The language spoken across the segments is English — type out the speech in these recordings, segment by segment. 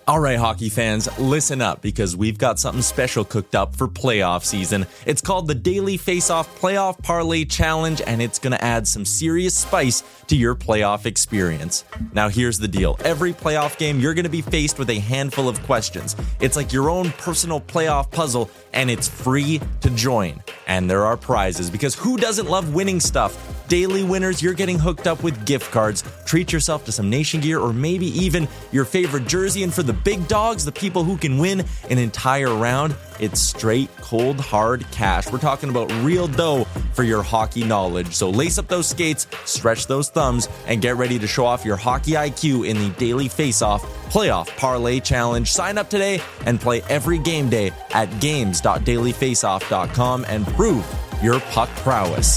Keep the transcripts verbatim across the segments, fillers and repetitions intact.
All right, hockey fans, listen up because we've got something special cooked up for playoff season. It's called the Daily Face-Off Playoff Parlay Challenge, and it's going to add some serious spice to your playoff experience. Now, here's the deal. Every playoff game, you're going to be faced with a handful of questions. It's like your own personal playoff puzzle, and it's free to join. And there are prizes, because who doesn't love winning stuff? Daily winners, you're getting hooked up with gift cards. Treat yourself to some Nation gear or maybe even your favorite jersey. And for the big dogs, the people who can win an entire round, it's straight, cold, hard cash. We're talking about real dough for your hockey knowledge. So lace up those skates, stretch those thumbs, and get ready to show off your hockey I Q in the Daily Face-Off Playoff Parlay Challenge. Sign up today and play every game day at games dot daily face off dot com and prove your puck prowess.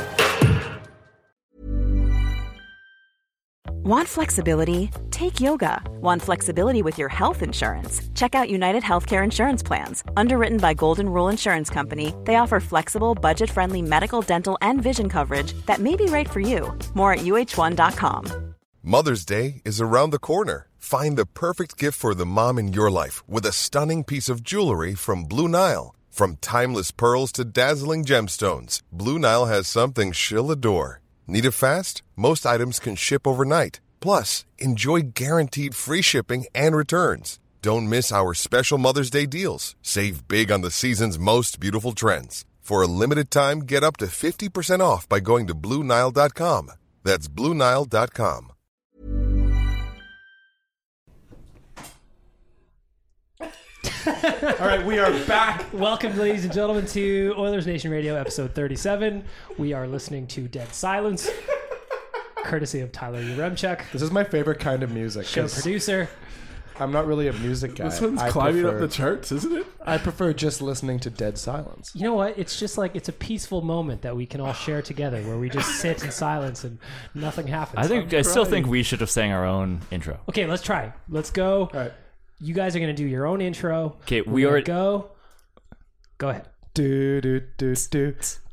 Want flexibility? Take yoga. Want flexibility with your health insurance? Check out United Healthcare Insurance Plans. Underwritten by Golden Rule Insurance Company, they offer flexible, budget-friendly medical, dental, and vision coverage that may be right for you. More at U H one dot com. Mother's Day is around the corner. Find the perfect gift for the mom in your life with a stunning piece of jewelry from Blue Nile. From timeless pearls to dazzling gemstones, Blue Nile has something she'll adore. Need it fast? Most items can ship overnight. Plus, enjoy guaranteed free shipping and returns. Don't miss our special Mother's Day deals. Save big on the season's most beautiful trends. For a limited time, get up to fifty percent off by going to Blue Nile dot com. That's Blue Nile dot com. All right, we are back. Welcome, ladies and gentlemen, to Oilers Nation Radio, episode thirty-seven. We are listening to Dead Silence, courtesy of Tyler Yaremchuk. This is my favorite kind of music. Show producer. I'm not really a music guy. This one's I climbing prefer, up the charts, isn't it? I prefer just listening to Dead Silence. You know what? It's just like, it's a peaceful moment that we can all share together where we just sit in silence and nothing happens. I think, I still think we should have sang our own intro. Okay, let's try. Let's go. All right. You guys are going to do your own intro. Okay, we We're already go. Go ahead. Do do do do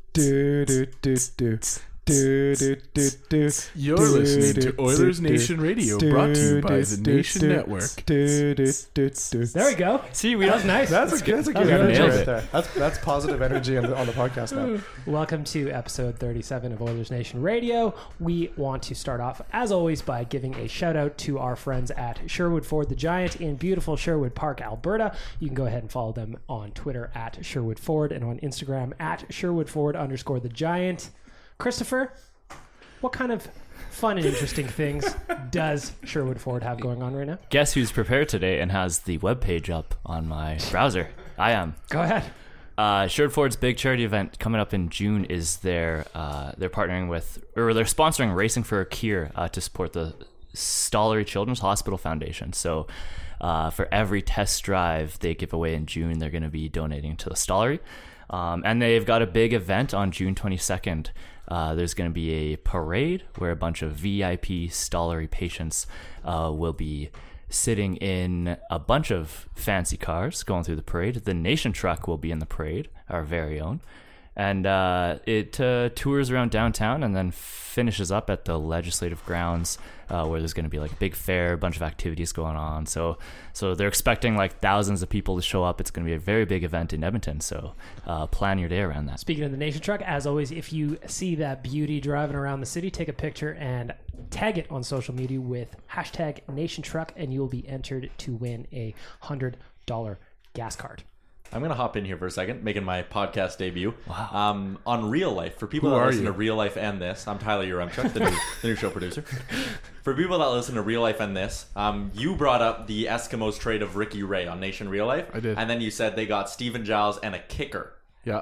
do do do do. Do, do, do, do, You're do, listening do, to Oilers do, Nation Radio, do, brought to you by do, the do, Nation do, Network. Do, do, do, do. There we go. See, we that was nice. That's, that's a good, that's a good That was energy good. right there. That's that's positive energy on the, on the podcast now. Welcome to episode thirty-seven of Oilers Nation Radio. We want to start off, as always, by giving a shout out to our friends at Sherwood Ford the Giant in beautiful Sherwood Park, Alberta. You can go ahead and follow them on Twitter at Sherwood Ford and on Instagram at Sherwood Ford underscore the Giant. Christopher, what kind of fun and interesting things does Sherwood Ford have going on right now? Guess who's prepared today and has the webpage up on my browser? I am. Go ahead. Uh, Sherwood Ford's big charity event coming up in June is their, uh, they're partnering with, or they're sponsoring Racing for a Cure uh, to support the Stollery Children's Hospital Foundation. So uh, for every test drive they give away in June, they're going to be donating to the Stollery. Um, and they've got a big event on June twenty-second. Uh, there's going to be a parade where a bunch of V I P Stollery patients uh, will be sitting in a bunch of fancy cars going through the parade. The Nation truck will be in the parade, our very own. And uh, it uh, tours around downtown and then finishes up at the legislative grounds uh, where there's going to be like a big fair, a bunch of activities going on. So so they're expecting like thousands of people to show up. It's going to be a very big event in Edmonton. So uh, plan your day around that. Speaking of the Nation truck, as always, if you see that beauty driving around the city, take a picture and tag it on social media with hashtag Nation Truck, and you will be entered to win a one hundred dollars gas card. I'm going to hop in here for a second, making my podcast debut. Wow. Um, on Real Life, for people Who that are listen you? to Real Life and This, I'm Tyler Yaremchuk, the new, the new show producer. For people that listen to Real Life and This, um, you brought up the Eskimos trade of Ricky Ray on Nation Real Life. I did. And then you said they got Steven Giles and a kicker. Yeah.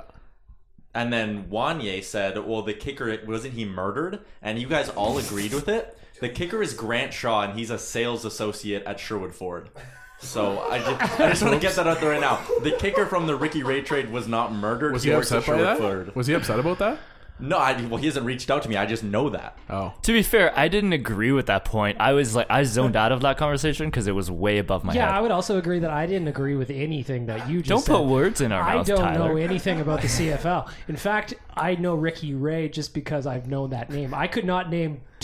And then Wanye said, well, the kicker, wasn't he murdered? And you guys all agreed with it. The kicker is Grant Shaw, and he's a sales associate at Sherwood Ford. So I just, I just want to get that out there right now. The kicker from the Ricky Ray trade was not murdered. Was he works at upset by Sherwood that? Ford. Was he upset about that? No, I, well, he hasn't reached out to me. I just know that. Oh. To be fair, I didn't agree with that point. I was like, I zoned out of that conversation because it was way above my yeah, head. I would also agree that I didn't agree with anything that you just Don't said. put words in our I mouth, don't Tyler. know anything about the C F L. In fact, I know Ricky Ray just because I've known that name. I could not name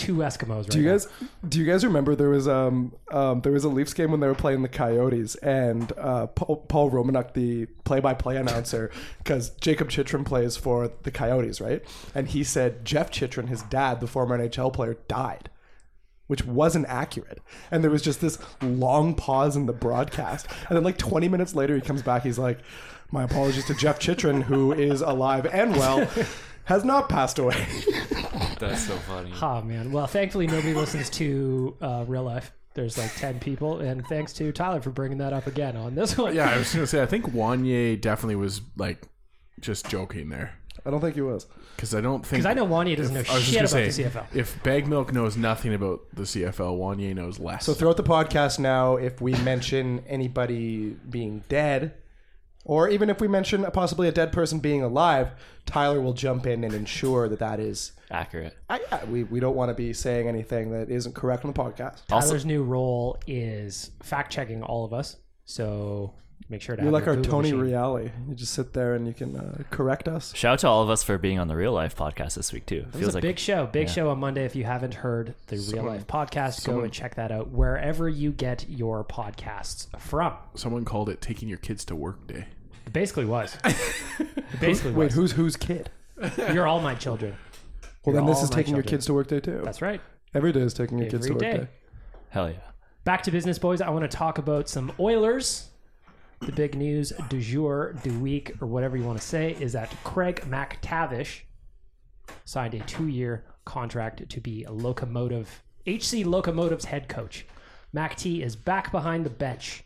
two Eskimos right Do you now. guys do you guys remember there was um um there was a Leafs game when they were playing the Coyotes and uh Paul, Paul Romanuk, the play-by-play announcer, because Jacob Chychrun plays for the Coyotes, right? And he said Jeff Chychrun, his dad, the former N H L player, died, which wasn't accurate. And there was just this long pause in the broadcast. And then like twenty minutes later, he comes back. He's like, my apologies to Jeff Chychrun, who is alive and well, has not passed away. That's so funny. Oh, man. Well, thankfully, nobody listens to uh, Real Life. There's like ten people. And thanks to Tyler for bringing that up again on this one. Yeah, I was going to say, I think Wanye definitely was like just joking there. I don't think he was. Because I don't think... Because I know Wanye doesn't know if- I was just shit gonna about say, the C F L. If Bag Milk knows nothing about the C F L, Wanye knows less. So throughout the podcast now, if we mention anybody being dead, or even if we mention a, possibly a dead person being alive, Tyler will jump in and ensure that that is... Accurate. I, I, we, we don't want to be saying anything that isn't correct on the podcast. Tyler's new role is fact-checking all of us. So make sure to You're have like your our Google Tony machine. Reale. You just sit there and you can uh, correct us. Shout out to all of us for being on the Real Life podcast this week, too. It was a big show. Big yeah. show on Monday. If you haven't heard the Real Life podcast, go someone- and check that out wherever you get your podcasts from. Someone called it taking your kids to work day. It basically was. It basically Wait, was. who's whose kid? You're all my children. Well, You're then this all is my taking your children. kids to work day too. That's right. Every day is taking your kids to Every work day. day. Hell yeah. Back to business, boys. I want to talk about some Oilers. The big news du jour, du week, or whatever you want to say, is that Craig MacTavish signed a two-year contract to be a Locomotive, H C Locomotive's head coach. Mac T is back behind the bench.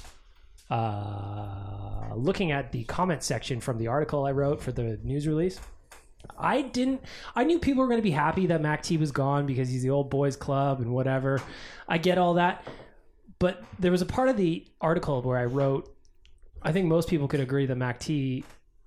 Uh, looking at the comment section from the article I wrote for the news release, I didn't. I knew people were going to be happy that Mac T was gone because he's the old boys club and whatever. I get all that, but there was a part of the article where I wrote, I think most people could agree that Mac T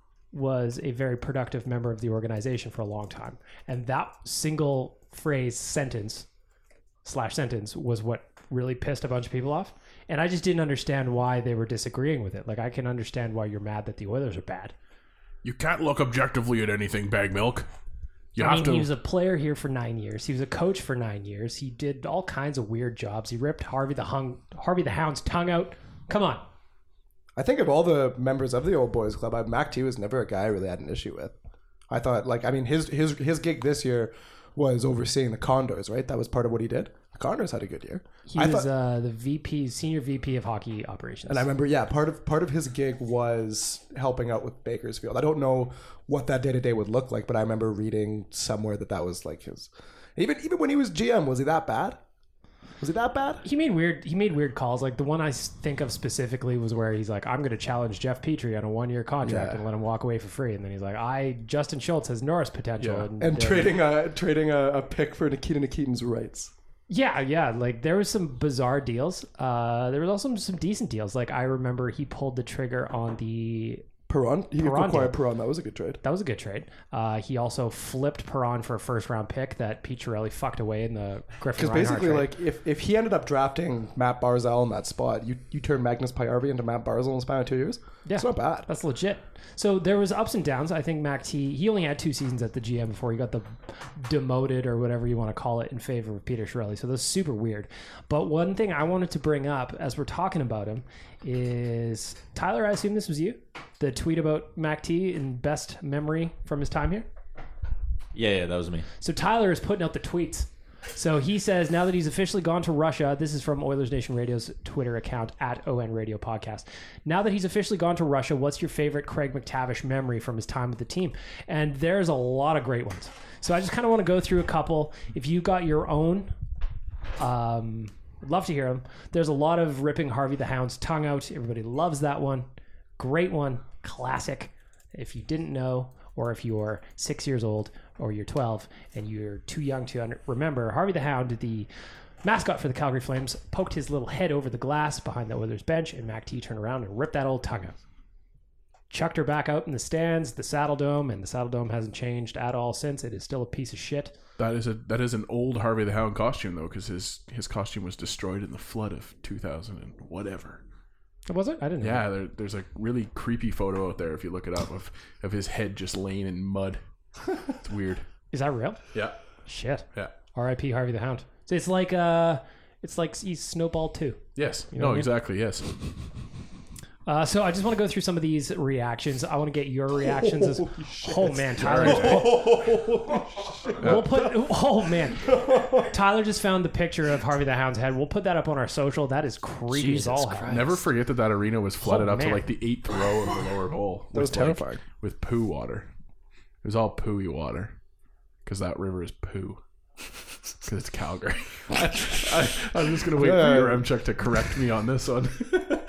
was a very productive member of the organization for a long time, and that single phrase sentence slash sentence was what really pissed a bunch of people off. And I just didn't understand why they were disagreeing with it. Like, I can understand why you're mad that the Oilers are bad. You can't look objectively at anything, Bag Milk. You I have mean, to... he was a player here for nine years. He was a coach for nine years. He did all kinds of weird jobs. He ripped Harvey the hung Harvey the Hound's tongue out. Come on. I think of all the members of the old boys club, I, Mac T was never a guy I really had an issue with. I thought, like, I mean, his his his gig this year was overseeing the Condors, right? That was part of what he did. The Condors had a good year. He I was thought, uh, the V P, senior V P of hockey operations. and I remember, yeah, part of part of his gig was helping out with Bakersfield. I don't know what that day to day would look like, but I remember reading somewhere that that was like his. Even even when he was G M, was he that bad? Was he that bad? He made weird. He made weird calls. Like the one I s- think of specifically was where he's like, "I'm going to challenge Jeff Petrie on a one-year contract Yeah. and let him walk away for free." And then he's like, "I Justin Schultz has Norris potential." Yeah. And, And uh, trading a trading a, a pick for Nikita Nikitin's rights. Yeah, yeah. Like there was some bizarre deals. Uh, there was also some decent deals. Like I remember he pulled the trigger on the. Perron, he Perron acquired deal. Perron. That was a good trade. That was a good trade. Uh, he also flipped Perron for a first-round pick that Pete Chiarelli fucked away in the Griffin Because Reinhart basically, trade. like, if, if he ended up drafting Matt Barzal in that spot, you you turn Magnus Pajärvi into Matt Barzal in the span of two years. Yeah. It's not bad. That's legit. So there was ups and downs. I think Mac T, he only had two seasons at the G M before he got the demoted or whatever you want to call it in favor of Peter Chiarelli. So that's super weird. But one thing I wanted to bring up as we're talking about him is, Tyler, I assume this was you? The tweet about Mac T in best memory from his time here? Yeah, yeah, that was me. So Tyler is putting out the tweets. So he says, now that he's officially gone to Russia, this is from Oilers Nation Radio's Twitter account, at O N Radio Podcast. Now that he's officially gone to Russia, what's your favorite Craig MacTavish memory from his time with the team? And there's a lot of great ones. So I just kind of want to go through a couple. If you got your own, um, I'd love to hear them. There's a lot of ripping Harvey the Hound's tongue out. Everybody loves that one. Great one. Classic. If you didn't know, or if you're six years old or you're twelve and you're too young to under- remember, Harvey the Hound, the mascot for the Calgary Flames, poked his little head over the glass behind the Oilers bench, and Mac T turned around and ripped that old tongue out. Chucked her back out in the stands, the Saddle Dome, and the Saddle Dome hasn't changed at all since. It is still a piece of shit. That is a that is an old Harvey the Hound costume though, because his his costume was destroyed in the flood of two thousand and whatever. Was it? I didn't know. Yeah, there, there's a really creepy photo out there if you look it up of of his head just laying in mud. It's weird. Is that real? Yeah, Shit. yeah. R I P Harvey the Hound. So it's like uh, it's like he's Snowball too. Yes. You know no, what I mean? exactly. Yes. Uh, so I just want to go through some of these reactions. I want to get your reactions. As, oh man, Tyler! We'll put. Oh man, Tyler just found the picture of Harvey the Hound's head. We'll put that up on our social. That is creepy Jesus as all Christ. hell. Never forget that that arena was flooded Oh, up to man. like the eighth row of the lower bowl. That was with, like, terrifying. with poo water. It was all pooey water because that river is poo. Because it's Calgary. I, I, I'm just gonna wait Yeah. for your Remchuk to correct me on this one.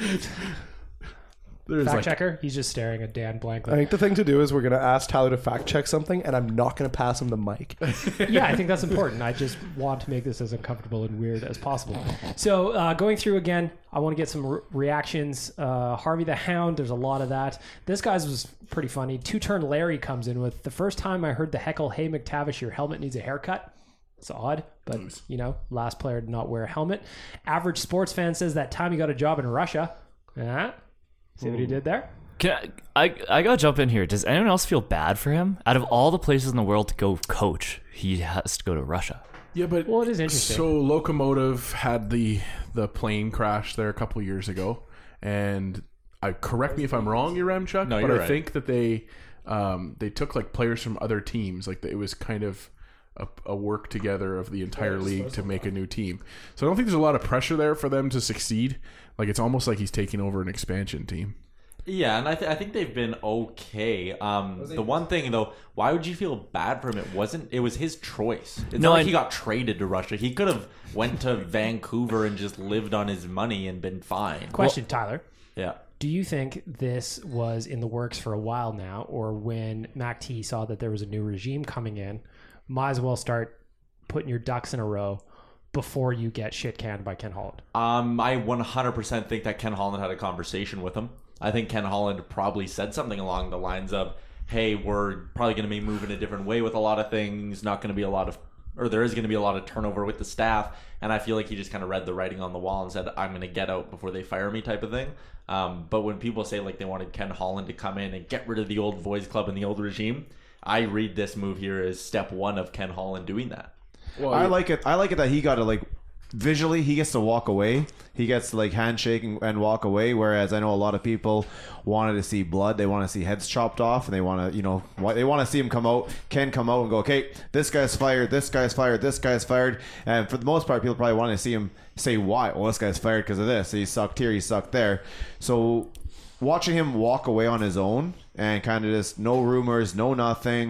There's Fact like, checker. He's just staring at Dan I blankly. think the thing to do is we're going to ask Tyler to fact check something, and I'm not going to pass him the mic. Yeah, I think that's important. I just want to make this as uncomfortable and weird as possible. So uh, going through again, I want to get some re- reactions. Uh, Harvey the Hound, there's a lot of that. This guy's was pretty funny. Two-turn Larry comes in with, the first time I heard the heckle, "Hey McTavish, your helmet needs a haircut." It's odd, but, you know, last player to not wear a helmet. Average sports fan says that time he got a job in Russia. Yeah. See what he did there? Can I, I, I gotta jump in here. Does anyone else feel bad for him? Out of all the places in the world to go coach, he has to go to Russia. yeah, but Well, it is interesting. So Locomotive had the the plane crash there a couple years ago, and I correct me if I'm wrong, your Remchuk, No, but you're I right. think that they um, they took like players from other teams, like it was kind of a, a work together of the entire league to make a new team. So I don't think there's a lot of pressure there for them to succeed. Like it's almost like he's taking over an expansion team. Yeah, and I, th- I think they've been okay. Um, the one thing though, why would you feel bad for him? It wasn't. It was his choice. It's No, not like I- he got traded to Russia. He could have went to Vancouver and just lived on his money and been fine. Question, Tyler. Yeah. Do you think this was in the works for a while now, or when Mac T saw that there was a new regime coming in, might as well start putting your ducks in a row before you get shit canned by Ken Holland? Um, I one hundred percent think that Ken Holland had a conversation with him. I think Ken Holland probably said something along the lines of, "Hey, we're probably going to be moving a different way with a lot of things. Not going to be a lot of, or there is going to be a lot of turnover with the staff." And I feel like he just kind of read the writing on the wall and said, "I'm going to get out before they fire me," type of thing. Um, but when people say like they wanted Ken Holland to come in and get rid of the old boys club and the old regime, I read this move here as step one of Ken Holland doing that. Well, I like it. I like it that he got to like visually. He gets to walk away. He gets to like handshake and, and walk away. Whereas I know a lot of people wanted to see blood. They want to see heads chopped off, and they want to, you know, wa- they want to see him come out. Ken come out and go, okay, this guy's fired. This guy's fired. This guy's fired. And for the most part, people probably want to see him say why. Well, this guy's fired because of this. He sucked here. He sucked there. So watching him walk away on his own and kind of just no rumors, no nothing.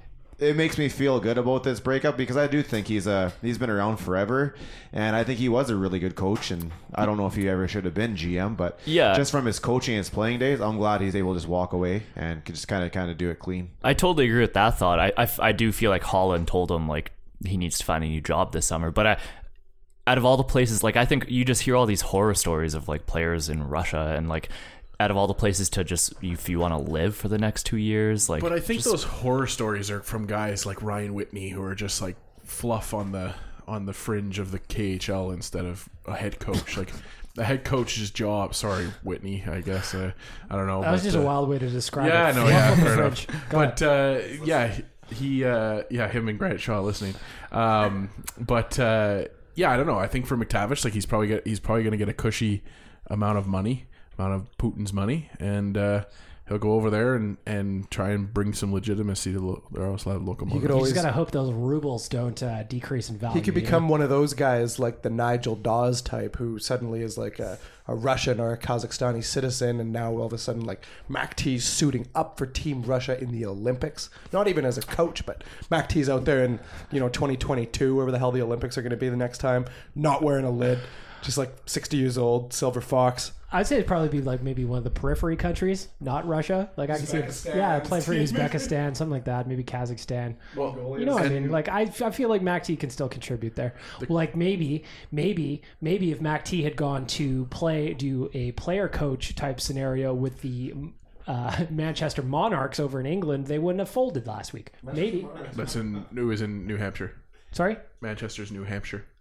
It makes me feel good about this breakup because I do think he's a he's been around forever, and I think he was a really good coach. And I don't know if he ever should have been G M, but Yeah. just from his coaching and his playing days, I'm glad he's able to just walk away and could just kind of kind of do it clean. I totally agree with that thought. I, I, I do feel like Holland told him like he needs to find a new job this summer. But I, out of all the places, like I think you just hear all these horror stories of like players in Russia, and like out of all the places to just if you want to live for the next two years, like. But I think just- those horror stories are from guys like Ryan Whitney who are just like fluff on the on the fringe of the K H L instead of a head coach. Like the head coach's job. Sorry, Whitney. I guess uh, I don't know. That was but, just uh, a wild way to describe Yeah, it. no, Fluff yeah, on the fair enough. fridge. Go But uh, yeah, he, uh, yeah, him and Grant Shaw listening. Um, but uh, yeah, I don't know. I think for McTavish, like he's probably get, he's probably going to get a cushy amount of money. amount of Putin's money, and uh, he'll go over there and, and try and bring some legitimacy to the Yaroslav Lokomotiv. You could You always just gotta hope those rubles don't uh, decrease in value. He could you become know? one of those guys like the Nigel Dawes type who suddenly is like a, a Russian or a Kazakhstani citizen, and now all of a sudden like Mac T's suiting up for Team Russia in the Olympics. Not even as a coach, but Mac T's out there in, you know, twenty twenty-two, wherever the hell the Olympics are going to be the next time, not wearing a lid, just like sixty years old, silver fox. I'd say it'd probably be like maybe one of the periphery countries, not Russia. Like I can see, it, yeah, playing for Uzbekistan, something like that. Maybe Kazakhstan. you know what I mean? Like I, I feel like Mac T can still contribute there. Like maybe, maybe, maybe if Mac T had gone to play, do a player coach type scenario with the uh, Manchester Monarchs over in England, they wouldn't have folded last week. Maybe. That's in it was in New Hampshire. Sorry. Manchester's New Hampshire.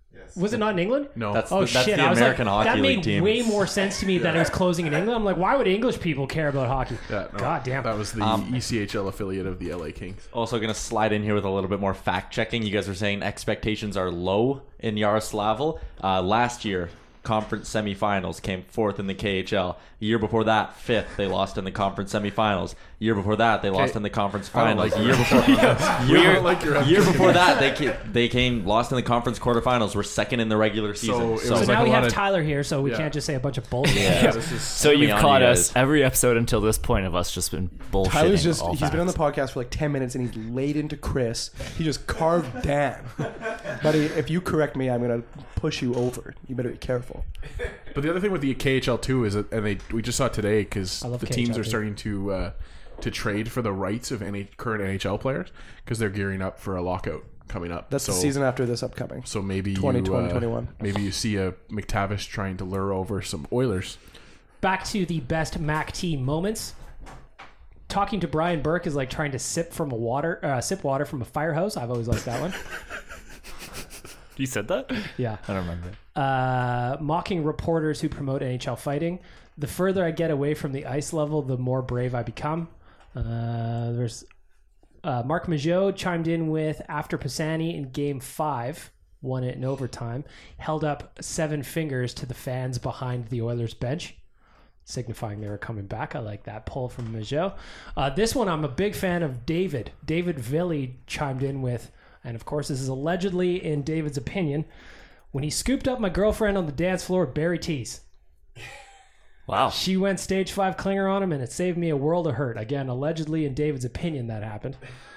Was it not in England? No. That's Oh the, that's shit! the I was American like, Hockey that League made team. way more sense to me that it was closing in England. I'm like, why would English people care about hockey? Yeah, no, God damn. That was the Um, E C H L affiliate of the L A Kings. Also going to slide in here with a little bit more fact checking. You guys were saying expectations are low in Yaroslavl. Uh, last year, conference semifinals, came fourth in the K H L. Year before that, fifth. They lost in the conference semifinals. Year before that, they lost in the conference I don't finals. like year before, We year, don't like your year before that, they came, they came lost in the conference quarterfinals. Were second in the regular season. So it So was now like a we lot have of- Tyler here, so we Yeah. can't just say a bunch of bullshit. Yeah, this is So Be you've on caught you us guys. every episode until this point of us just been bullshitting. Tyler's just, all he's been on the facts. podcast for like ten minutes and he's laid into Chris. He just carved Dan. Buddy, if you correct me, I'm going to push you over. You better be careful. But the other thing with the K H L too is that, and they we just saw it today because I love the K H L teams are too. starting to uh, to trade for the rights of any current N H L players because they're gearing up for a lockout coming up. That's so, the season after this upcoming. So maybe twenty you, twenty, uh, twenty-one. maybe you see a McTavish trying to lure over some Oilers. Back to the best Mac T moments. Talking to Brian Burke is like trying to sip from a water, uh, sip water from a fire hose. I've always liked that one. You said that? Yeah. I don't remember. Uh, mocking reporters who promote N H L fighting. The further I get away from the ice level, the more brave I become. Uh, there's uh, Mark Majot chimed in with after Pisani in Game Five won it in overtime, held up seven fingers to the fans behind the Oilers bench, signifying they were coming back. I like that pull from Majot. Uh, this one, I'm a big fan of David. David Villy chimed in with, and of course, this is allegedly in David's opinion, when he scooped up my girlfriend on the dance floor at Barry T's. Wow. She went stage five clinger on him, and it saved me a world of hurt. Again, allegedly in David's opinion, that happened.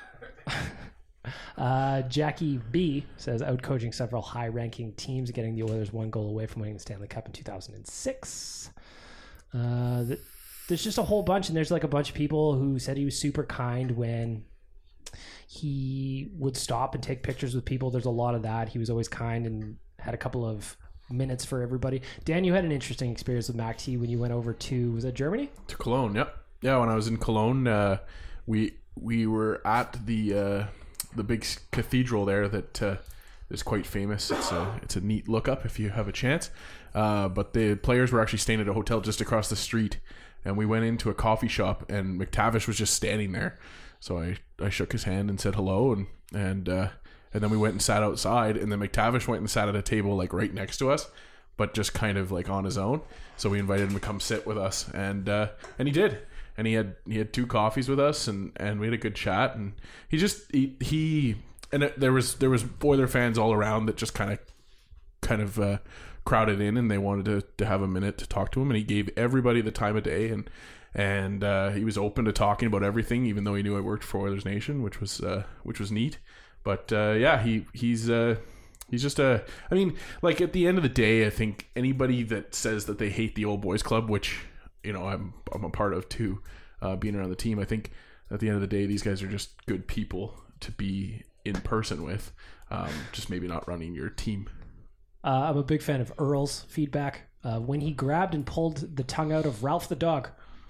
uh, Jackie B says, out coaching several high-ranking teams, getting the Oilers one goal away from winning the Stanley Cup in two thousand six. Uh, th- there's just a whole bunch, and there's like a bunch of people who said he was super kind when he would stop and take pictures with people. There's a lot of that. He was always kind and had a couple of minutes for everybody. Dan, you had an interesting experience with Mac T when you went over to, was that Germany? To Cologne, yep. Yeah, when I was in Cologne, uh, we we were at the uh, the big s- cathedral there that uh, is quite famous. It's a it's a neat look up if you have a chance. Uh, but the players were actually staying at a hotel just across the street, and we went into a coffee shop, and McTavish was just standing there. So I, I shook his hand and said hello, and and uh, and then we went and sat outside, and then McTavish went and sat at a table like right next to us, but just kind of like on his own. So we invited him to come sit with us, and uh, and he did. And he had he had two coffees with us, and, and we had a good chat. And he just he, he and it, there was there was Oiler fans all around that just kind of kind of uh, crowded in, and they wanted to, to have a minute to talk to him. And he gave everybody the time of day, and and uh, he was open to talking about everything, even though he knew I worked for Oilers Nation, which was uh, which was neat. But uh, yeah, he he's uh, he's just a. I mean, like at the end of the day, I think anybody that says that they hate the Old Boys Club, which you know I'm I'm a part of too, uh, being around the team, I think at the end of the day, these guys are just good people to be in person with, um, just maybe not running your team. Uh, I'm a big fan of Earl's feedback. Uh, when he grabbed and pulled the tongue out of Ralph the dog.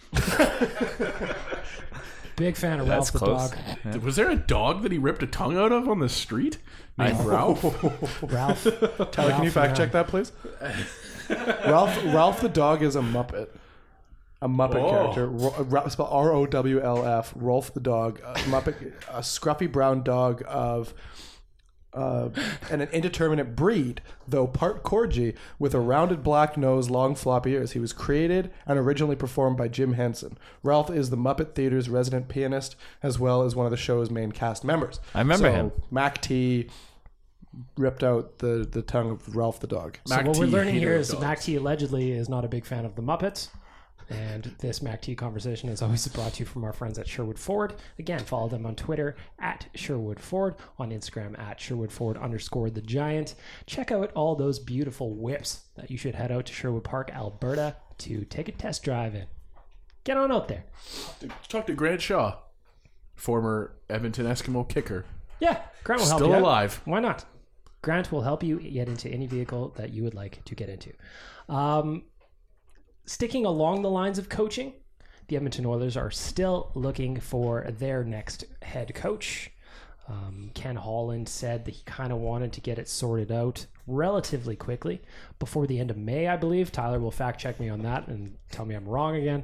Big fan of That's Ralph the close. dog. Was there a dog that he ripped a tongue out of on the street named Ralph? Ralph. Tyler, can you fact check that, please? Ralph Ralph the dog is a Muppet. A Muppet Oh. character. Ro- Ra- spelled R O W L F. Rolf the dog. A Muppet. A scruffy brown dog of uh, and an indeterminate breed, though part Corgi, with a rounded black nose, long floppy ears. He was created and originally performed by Jim Henson. Ralph is the Muppet Theater's resident pianist, as well as one of the show's main cast members. I remember So, him. Mac T ripped out the, the tongue of Ralph the dog. So Mac what we're T learning hated here is dogs. Mac T allegedly is not a big fan of the Muppets. And this Mac T conversation is always brought to you from our friends at Sherwood Ford. Again, follow them on Twitter at Sherwood Ford, on Instagram at Sherwood Ford underscore the Giant. Check out all those beautiful whips that you should head out to Sherwood Park, Alberta to take a test drive in. Get on out there. Talk to Grant Shaw, former Edmonton Eskimo kicker. Yeah, Grant will help Still you out. alive. Why not? Grant will help you get into any vehicle that you would like to get into. Um, sticking along the lines of coaching, the Edmonton Oilers are still looking for their next head coach. Um, Ken Holland said that he kind of wanted to get it sorted out relatively quickly before the end of May, I believe. Tyler will fact check me on that and tell me I'm wrong again.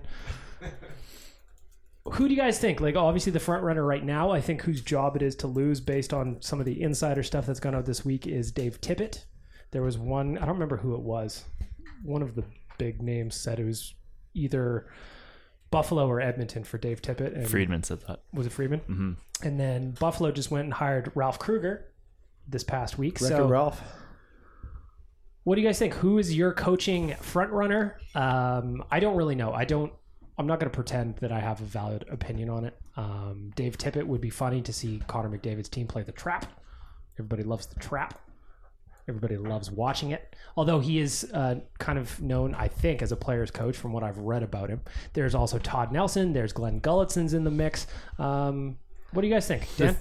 Who do you guys think? Like, obviously the front runner right now, I think whose job it is to lose based on some of the insider stuff that's gone out this week is Dave Tippett. There was one, I don't remember who it was. One of the big names said it was either Buffalo or Edmonton for Dave Tippett. And Friedman said that. Was it Friedman? Mm-hmm. And then Buffalo just went and hired Ralph Kruger this past week. Record so Ralph. What do you guys think? Who is your coaching front runner? Um, I don't really know. I don't. I'm not going to pretend that I have a valid opinion on it. Um, Dave Tippett would be funny to see Connor McDavid's team play the Trap. Everybody loves the Trap. Everybody loves watching it. Although he is uh, kind of known, I think, as a player's coach from what I've read about him. There's also Todd Nelson. There's Glenn Gullitson's in the mix. Um, what do you guys think, Dan?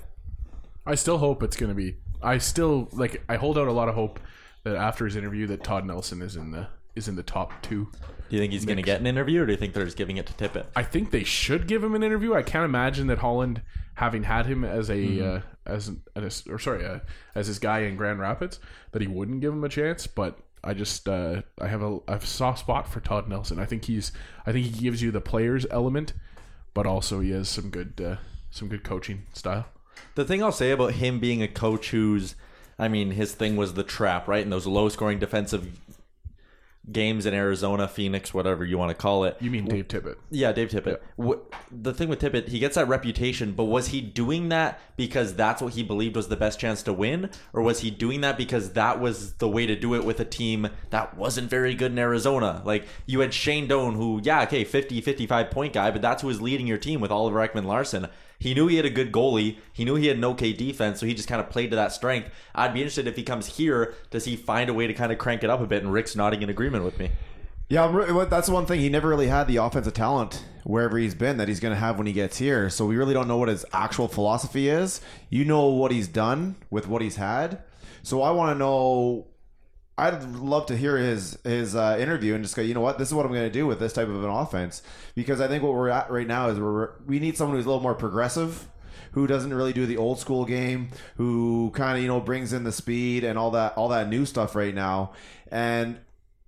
I still hope it's going to be. I still like. I hold out a lot of hope that after his interview, that Todd Nelson is in the is in the top two. Do you think he's going to get an interview, or do you think they're just giving it to Tippett? I think they should give him an interview. I can't imagine that Holland, having had him as a mm-hmm. uh, as an, as or sorry uh, as his guy in Grand Rapids, that he wouldn't give him a chance. But I just uh, I have a I have a soft spot for Todd Nelson. I think he's I think he gives you the players element, but also he has some good uh, some good coaching style. The thing I'll say about him being a coach who's, I mean, his thing was the Trap, right? And those low scoring defensive games in Arizona, Phoenix, whatever you want to call it. You mean Dave Tippett? Yeah, Dave Tippett. Yeah. The thing with Tippett, he gets that reputation, but was he doing that because that's what he believed was the best chance to win? Or was he doing that because that was the way to do it with a team that wasn't very good in Arizona? Like, you had Shane Doan, who, yeah, okay, fifty, fifty-five point guy, but that's who was leading your team with Oliver Ekman-Larsson. He knew he had a good goalie. He knew he had an okay defense, so he just kind of played to that strength. I'd be interested if he comes here, does he find a way to kind of crank it up a bit? And Rick's nodding in agreement with me. Yeah, I'm re- that's the one thing. He never really had the offensive talent wherever he's been that he's going to have when he gets here. So we really don't know what his actual philosophy is. You know what he's done with what he's had. So I want to know... I'd love to hear his his uh, interview and just go, you know what, this is what I'm going to do with this type of an offense. Because I think what we're at right now is we're, we need someone who's a little more progressive, who doesn't really do the old school game, who kind of, you know, brings in the speed and all that all that new stuff right now. And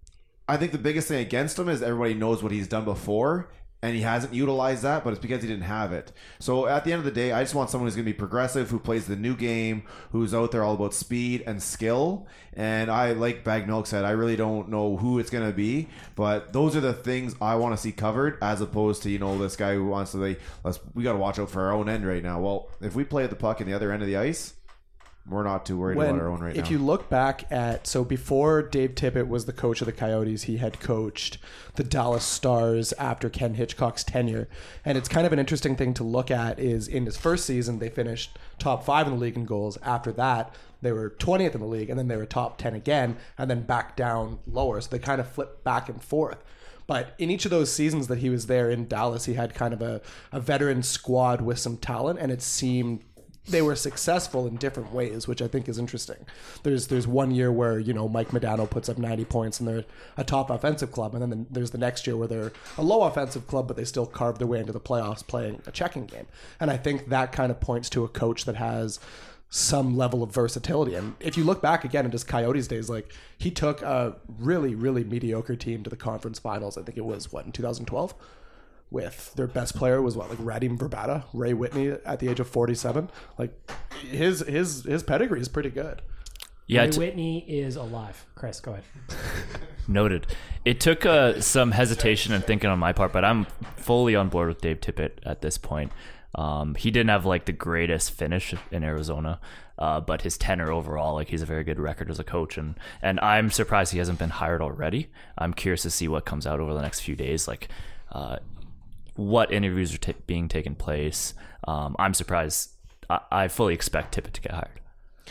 I think the biggest thing against him is everybody knows what he's done before, and he hasn't utilized that, but it's because he didn't have it. So at the end of the day, I just want someone who's going to be progressive, who plays the new game, who's out there all about speed and skill. And I, like Bag Milk said, I really don't know who it's going to be, but those are the things I want to see covered, as opposed to, you know, this guy who wants to, like, let's, we got to watch out for our own end right now. Well, if we play the puck in the other end of the ice, we're not too worried when, about our own right if now. If you look back at, so before Dave Tippett was the coach of the Coyotes, he had coached the Dallas Stars after Ken Hitchcock's tenure. And it's kind of an interesting thing to look at is in his first season, they finished top five in the league in goals. After that, they were twentieth in the league, and then they were top ten again, and then back down lower. So they kind of flipped back and forth. But in each of those seasons that he was there in Dallas, he had kind of a, a veteran squad with some talent, and it seemed they were successful in different ways, which I think is interesting. There's there's one year where, you know, Mike Modano puts up ninety points and they're a top offensive club, and then there's the next year where they're a low offensive club, but they still carve their way into the playoffs playing a checking game. And I think that kind of points to a coach that has some level of versatility. And if you look back again at his Coyotes days, like, he took a really, really mediocre team to the conference finals. I think it was, what, in two thousand twelve? With their best player was what, like Radim Verbata, Ray Whitney at the age of forty-seven. Like, his his his pedigree is pretty good. Yeah, Ray t- Whitney is alive. Chris, go ahead. Noted. It took uh, some hesitation and thinking on my part, but I'm fully on board with Dave Tippett at this point. Um, he didn't have like the greatest finish in Arizona, uh, but his tenure overall, like, he's a very good record as a coach, and and I'm surprised he hasn't been hired already. I'm curious to see what comes out over the next few days. Like, uh, what interviews are t- being taken place. Um, I'm surprised. I-, I fully expect Tippett to get hired.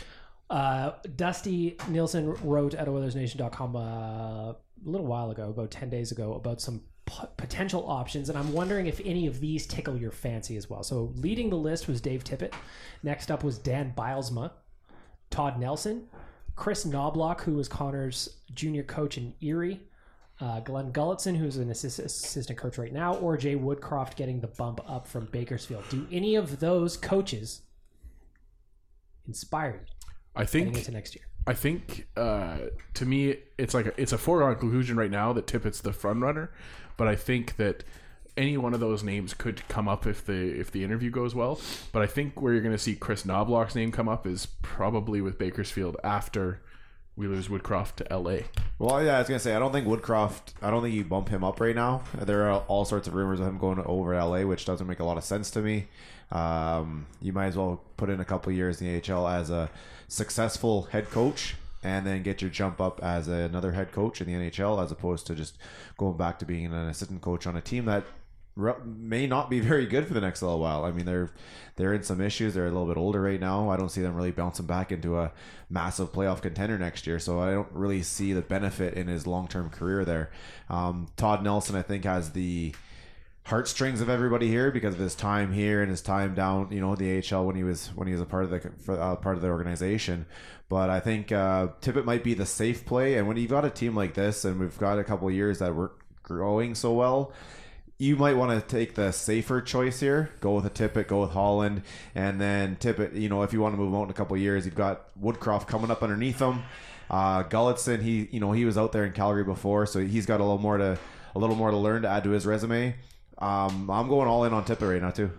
Uh, Dusty Nielsen wrote at Oilers Nation dot com uh, a little while ago, about ten days ago, about some p- potential options, and I'm wondering if any of these tickle your fancy as well. So leading the list was Dave Tippett. Next up was Dan Bylsma, Todd Nelson, Chris Knobloch, who was Connor's junior coach in Erie, Uh, Glenn Gullitson, who's an assist- assistant coach right now, or Jay Woodcroft getting the bump up from Bakersfield. Do any of those coaches inspire you I think heading into next year? I think uh, to me it's like a, it's a foregone conclusion right now that Tippett's the front runner, but I think that any one of those names could come up if the if the interview goes well. But I think where you're going to see Chris Knobloch's name come up is probably with Bakersfield after we lose Woodcroft to L A. Well, yeah, I was gonna say I don't think Woodcroft. I don't think you bump him up right now. There are all sorts of rumors of him going over to L A, which doesn't make a lot of sense to me. Um, you might as well put in a couple of years in the A H L as a successful head coach, and then get your jump up as another head coach in the N H L, as opposed to just going back to being an assistant coach on a team that may not be very good for the next little while. I mean, they're they're in some issues. They're a little bit older right now. I don't see them really bouncing back into a massive playoff contender next year. So I don't really see the benefit in his long-term career there. Um, Todd Nelson, I think, has the heartstrings of everybody here because of his time here and his time down, you know, the A H L when he was when he was a part of the uh, part of the organization. But I think uh, Tippett might be the safe play. And when you've got a team like this, and we've got a couple of years that we're growing so well, you might want to take the safer choice here. Go with a Tippett, go with Holland, and then Tippett, you know, if you want to move out in a couple of years, you've got Woodcroft coming up underneath him. Uh, Gulletson, he, you know, he was out there in Calgary before, so he's got a little more to, a little more to learn to add to his resume. Um, I'm going all in on Tippett right now too.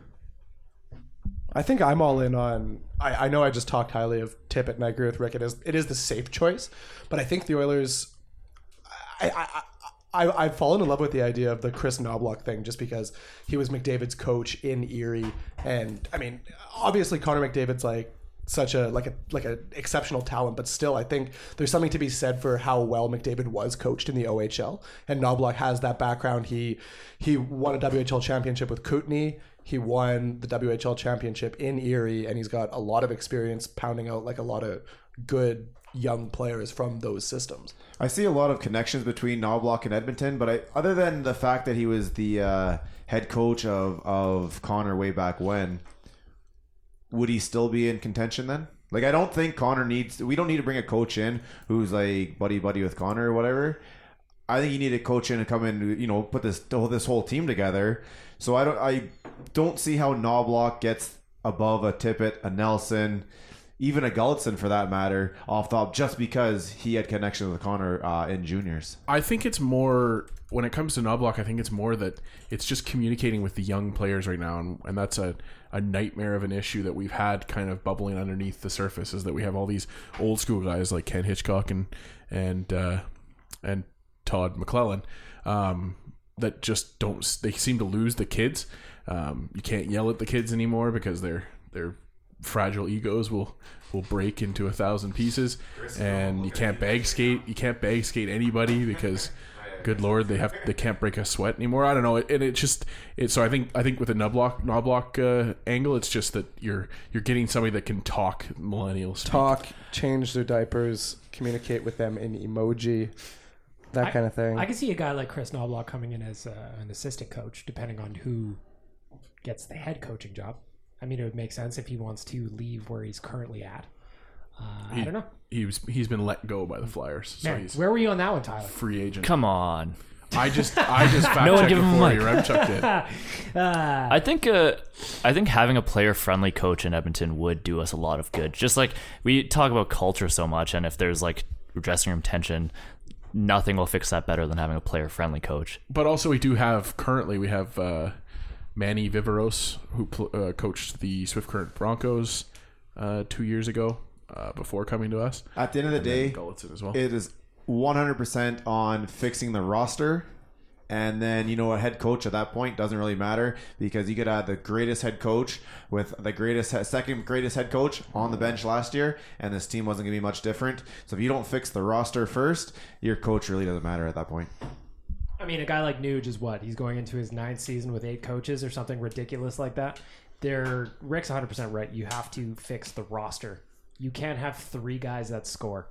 I think I'm all in on. I, I know I just talked highly of Tippett, and I agree with Rick. It is it is the safe choice, but I think the Oilers. I. I I, I've fallen in love with the idea of the Chris Knobloch thing just because he was McDavid's coach in Erie. And I mean, obviously Connor McDavid's like such a, like a, like a exceptional talent, but still I think there's something to be said for how well McDavid was coached in the O H L. And Knobloch has that background. He, he won a W H L championship with Kootenay. He won the W H L championship in Erie, and he's got a lot of experience pounding out like a lot of good young players from those systems. I see a lot of connections between Knobloch and Edmonton, but I, other than the fact that he was the uh, head coach of, of Connor way back when, would he still be in contention then? Like, I don't think Connor needs, we don't need to bring a coach in who's like buddy buddy with Connor or whatever. I think you need a coach in to come in, you know, put this this whole team together. So I don't I don't see how Knobloch gets above a Tippett, a Nelson, even a Gulletson for that matter, off top, just because he had connections with Connor uh, in juniors. I think it's more, when it comes to Knobloch, I think it's more that it's just communicating with the young players right now, and, and that's a, a nightmare of an issue that we've had kind of bubbling underneath the surface, is that we have all these old school guys like Ken Hitchcock and and uh, and Todd McClellan um, that just don't, they seem to lose the kids. Um, you can't yell at the kids anymore because they're they're fragile egos will will break into a thousand pieces, and you can't bag skate you can't bag skate anybody because good lord they have they can't break a sweat anymore. I don't know, and it just it so I think I think with a Knobloch Knobloch uh, angle, it's just that you're you're getting somebody that can talk millennial speak. Talk, change their diapers, communicate with them in emoji, that I, kind of thing. I can see a guy like Chris Knobloch coming in as uh, an assistant coach, depending on who gets the head coaching job. I mean, it would make sense if he wants to leave where he's currently at. Uh, he, I don't know. He was he's been let go by the Flyers, so Man, he's where were you on that one, Tyler? free agent. Come on. I just I just fact No one checked give him a before mic. Yaremchuk did. uh, I think uh, I think having a player-friendly coach in Edmonton would do us a lot of good. Just like we talk about culture so much, and if there's like dressing room tension, nothing will fix that better than having a player-friendly coach. But also, we do have currently we have uh, Manny Viveros, who pl- uh, coached the Swift Current Broncos uh, two years ago uh, before coming to us. At the end of the And day, then Gulletson as well. it is one hundred percent on fixing the roster. And then, you know, a head coach at that point doesn't really matter, because you could have the greatest head coach with the greatest, second greatest head coach on the bench last year, and this team wasn't going to be much different. So if you don't fix the roster first, your coach really doesn't matter at that point. I mean, a guy like Nuge is what? He's going into his ninth season with eight coaches or something ridiculous like that. They're, Rick's one hundred percent right. You have to fix the roster. You can't have three guys that score.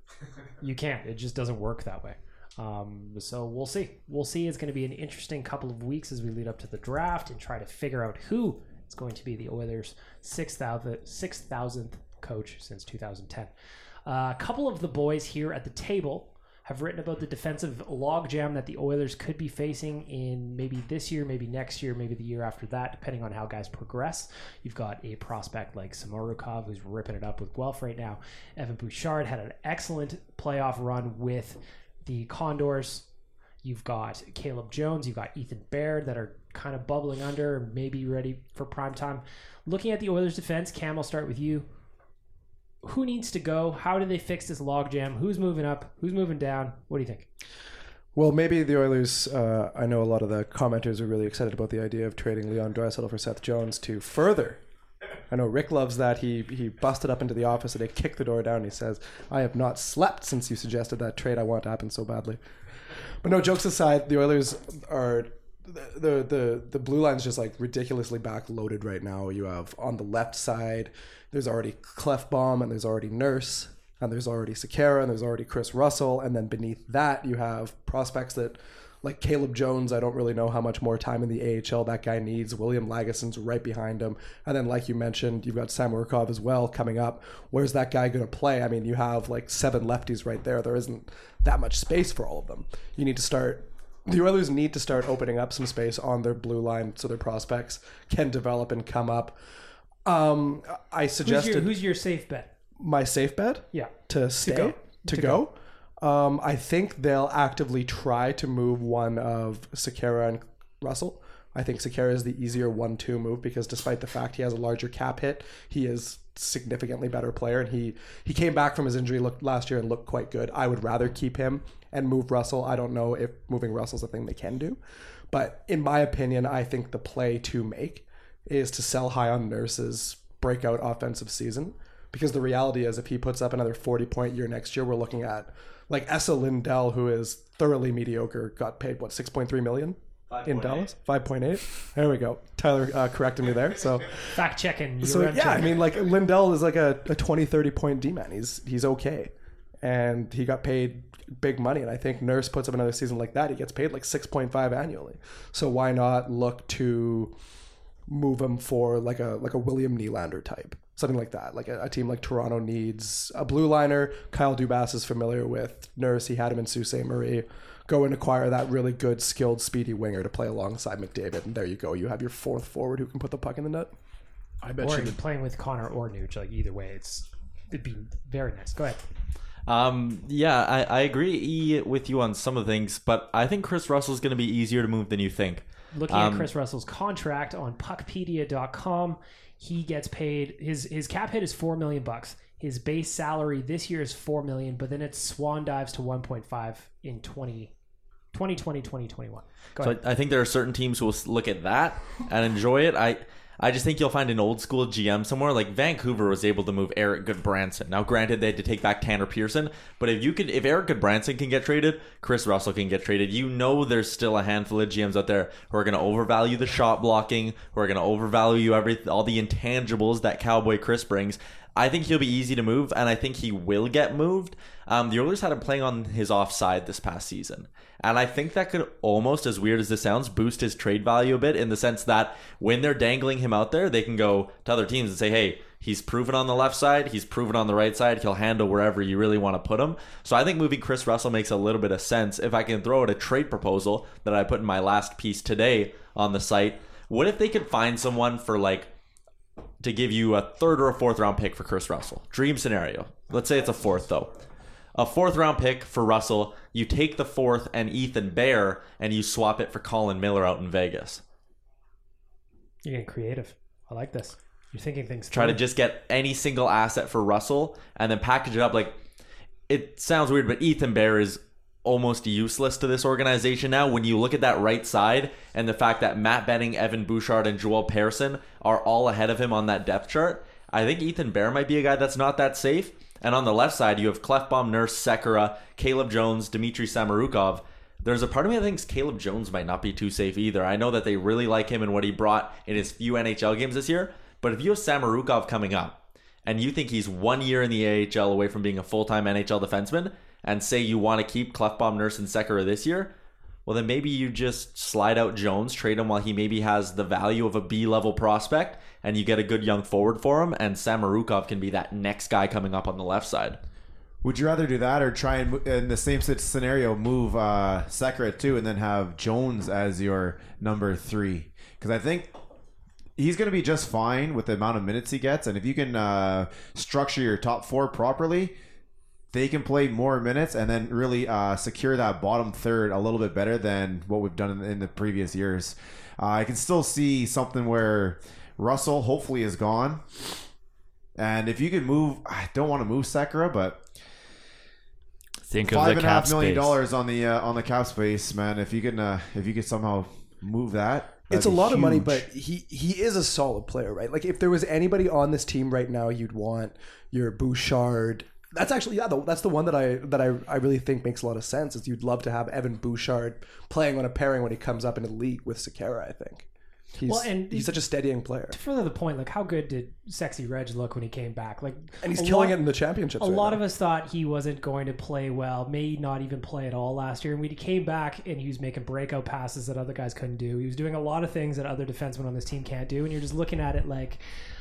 You can't. It just doesn't work that way. Um, so we'll see. We'll see. It's going to be an interesting couple of weeks as we lead up to the draft and try to figure out who is going to be the Oilers' six thousandth coach since two thousand ten. Uh, a couple of the boys here at the table have written about the defensive logjam that the Oilers could be facing in maybe this year, maybe next year, maybe the year after that, depending on how guys progress. You've got a prospect like Samorukov, who's ripping it up with Guelph right now. Evan Bouchard had an excellent playoff run with the Condors. You've got Caleb Jones, you've got Ethan Baird that are kind of bubbling under, maybe ready for prime time. Looking at the Oilers defense, Cam, I'll start with you. Who needs to go? How do they fix this logjam? Who's moving up? Who's moving down? What do you think? Well, maybe the Oilers, uh, I know a lot of the commenters are really excited about the idea of trading Leon Draisaitl for Seth Jones to further. I know Rick loves that. He he busted up into the office and he kicked the door down and he says, I have not slept since you suggested that trade. I want to happen so badly. But no, jokes aside, the Oilers are... The, the the blue line's just like ridiculously backloaded right now. You have on the left side, there's already Clefbaum and there's already Nurse and there's already Sekera and there's already Chris Russell, and then beneath that you have prospects that like Caleb Jones. I don't really know how much more time in the A H L that guy needs. William Lageson's right behind him, and then like you mentioned, you've got Samorukov as well coming up. Where's that guy going to play? I mean, you have like seven lefties right there. There isn't that much space for all of them. You need to start. The Oilers need to start opening up some space on their blue line so their prospects can develop and come up. Um, I suggested... Who's your, who's your safe bet? My safe bet? Yeah. To stay? To go. To to go? go. Um, I think they'll actively try to move one of Sekera and Russell. I think Sekera is the easier one two move because despite the fact he has a larger cap hit, he is significantly better player, and he he came back from his injury look, last year and looked quite good. I would rather keep him and move Russell. I don't know if moving Russell's a thing they can do, but in my opinion, I think the play to make is to sell high on Nurse's breakout offensive season, because the reality is if he puts up another forty point year next year, we're looking at like Esa Lindell, who is thoroughly mediocre, got paid what six point three million in Dallas, five point eight. There we go. Tyler uh, corrected me there. So fact checking. So yeah, checking. I mean, like Lindell is like a, a twenty, thirty point D-man. He's he's okay, and he got paid big money. And I think Nurse puts up another season like that, he gets paid like six point five annually. So why not look to move him for like a like a William Nylander type, something like that. Like a, a team like Toronto needs a blue liner. Kyle Dubas is familiar with Nurse. He had him in Sault Ste. Marie. Go and acquire that really good, skilled, speedy winger to play alongside McDavid, and there you go. You have your fourth forward who can put the puck in the net. I bet or you you're playing with Connor or Nuge. Like either way, it's it'd be very nice. Go ahead. Um, yeah, I, I agree with you on some of the things, but I think Chris Russell's going to be easier to move than you think. Looking um, at Chris Russell's contract on puckpedia dot com, he gets paid. His his cap hit is four million bucks. His base salary this year is four million, but then it swan dives to one point five in twenty twenty, twenty twenty-one. Go so ahead. I, I think there are certain teams who will look at that and enjoy it. I I just think you'll find an old school G M somewhere. Like Vancouver was able to move Eric Goodbranson. Now, granted, they had to take back Tanner Pearson, but if you could, if Eric Goodbranson can get traded, Chris Russell can get traded. You know, there's still a handful of G Ms out there who are going to overvalue the shot blocking, who are going to overvalue every all the intangibles that Cowboy Chris brings. I think he'll be easy to move, and I think he will get moved. Um, the Oilers had him playing on his offside this past season, and I think that could almost, as weird as this sounds, boost his trade value a bit in the sense that when they're dangling him out there, they can go to other teams and say, hey, he's proven on the left side, he's proven on the right side, he'll handle wherever you really want to put him. So I think moving Chris Russell makes a little bit of sense. If I can throw out a trade proposal that I put in my last piece today on the site, what if they could find someone for like to give you a third or a fourth round pick for Chris Russell? Dream scenario. Let's say it's a fourth though. A fourth round pick for Russell. You take the fourth and Ethan Bear and you swap it for Colin Miller out in Vegas. You're getting creative. I like this. You're thinking things through. Try to just get any single asset for Russell and then package it up. Like, it sounds weird, but Ethan Bear is almost useless to this organization now. When you look at that right side and the fact that Matt Benning, Evan Bouchard, and Joel Persson are all ahead of him on that depth chart, I think Ethan Bear might be a guy that's not that safe. And on the left side, you have Clefbaum, Nurse, Sekera, Caleb Jones, Dmitry Samorukov. There's a part of me that thinks Caleb Jones might not be too safe either. I know that they really like him and what he brought in his few N H L games this year, but if you have Samorukov coming up and you think he's one year in the A H L away from being a full-time N H L defenseman, and say you want to keep Clefbaum, Nurse, and Sekera this year, well, then maybe you just slide out Jones, trade him while he maybe has the value of a B-level prospect, and you get a good young forward for him, and Samorukov can be that next guy coming up on the left side. Would you rather do that or try and, mo- in the same sit- scenario, move uh, Sekera at two and then have Jones as your number three? Because I think he's going to be just fine with the amount of minutes he gets. And if you can uh, structure your top four properly, they can play more minutes and then really uh, secure that bottom third a little bit better than what we've done in, in the previous years. Uh, I can still see something where Russell hopefully is gone. And if you could move, I don't want to move Sekera, but Think of five the and a cap half million space. dollars on the uh, on the cap space, man. If you can, uh, if you could somehow move that, It's that'd a be lot of money, huge. but he he is a solid player, right? Like if there was anybody on this team right now, you'd want your Bouchard. That's actually yeah, the, that's the one that I that I, I really think makes a lot of sense. Is you'd love to have Evan Bouchard playing on a pairing when he comes up into the league with Sekera. I think he's Well, and he's such a steadying player, To further the point, like how good did Sexy Reg look when he came back? Like, and he's a killing lot- it in the championships. A right lot now. of us thought he wasn't going to play well, may not even play at all last year. And when he came back and he was making breakout passes that other guys couldn't do, he was doing a lot of things that other defensemen on this team can't do. And you're just looking at it like,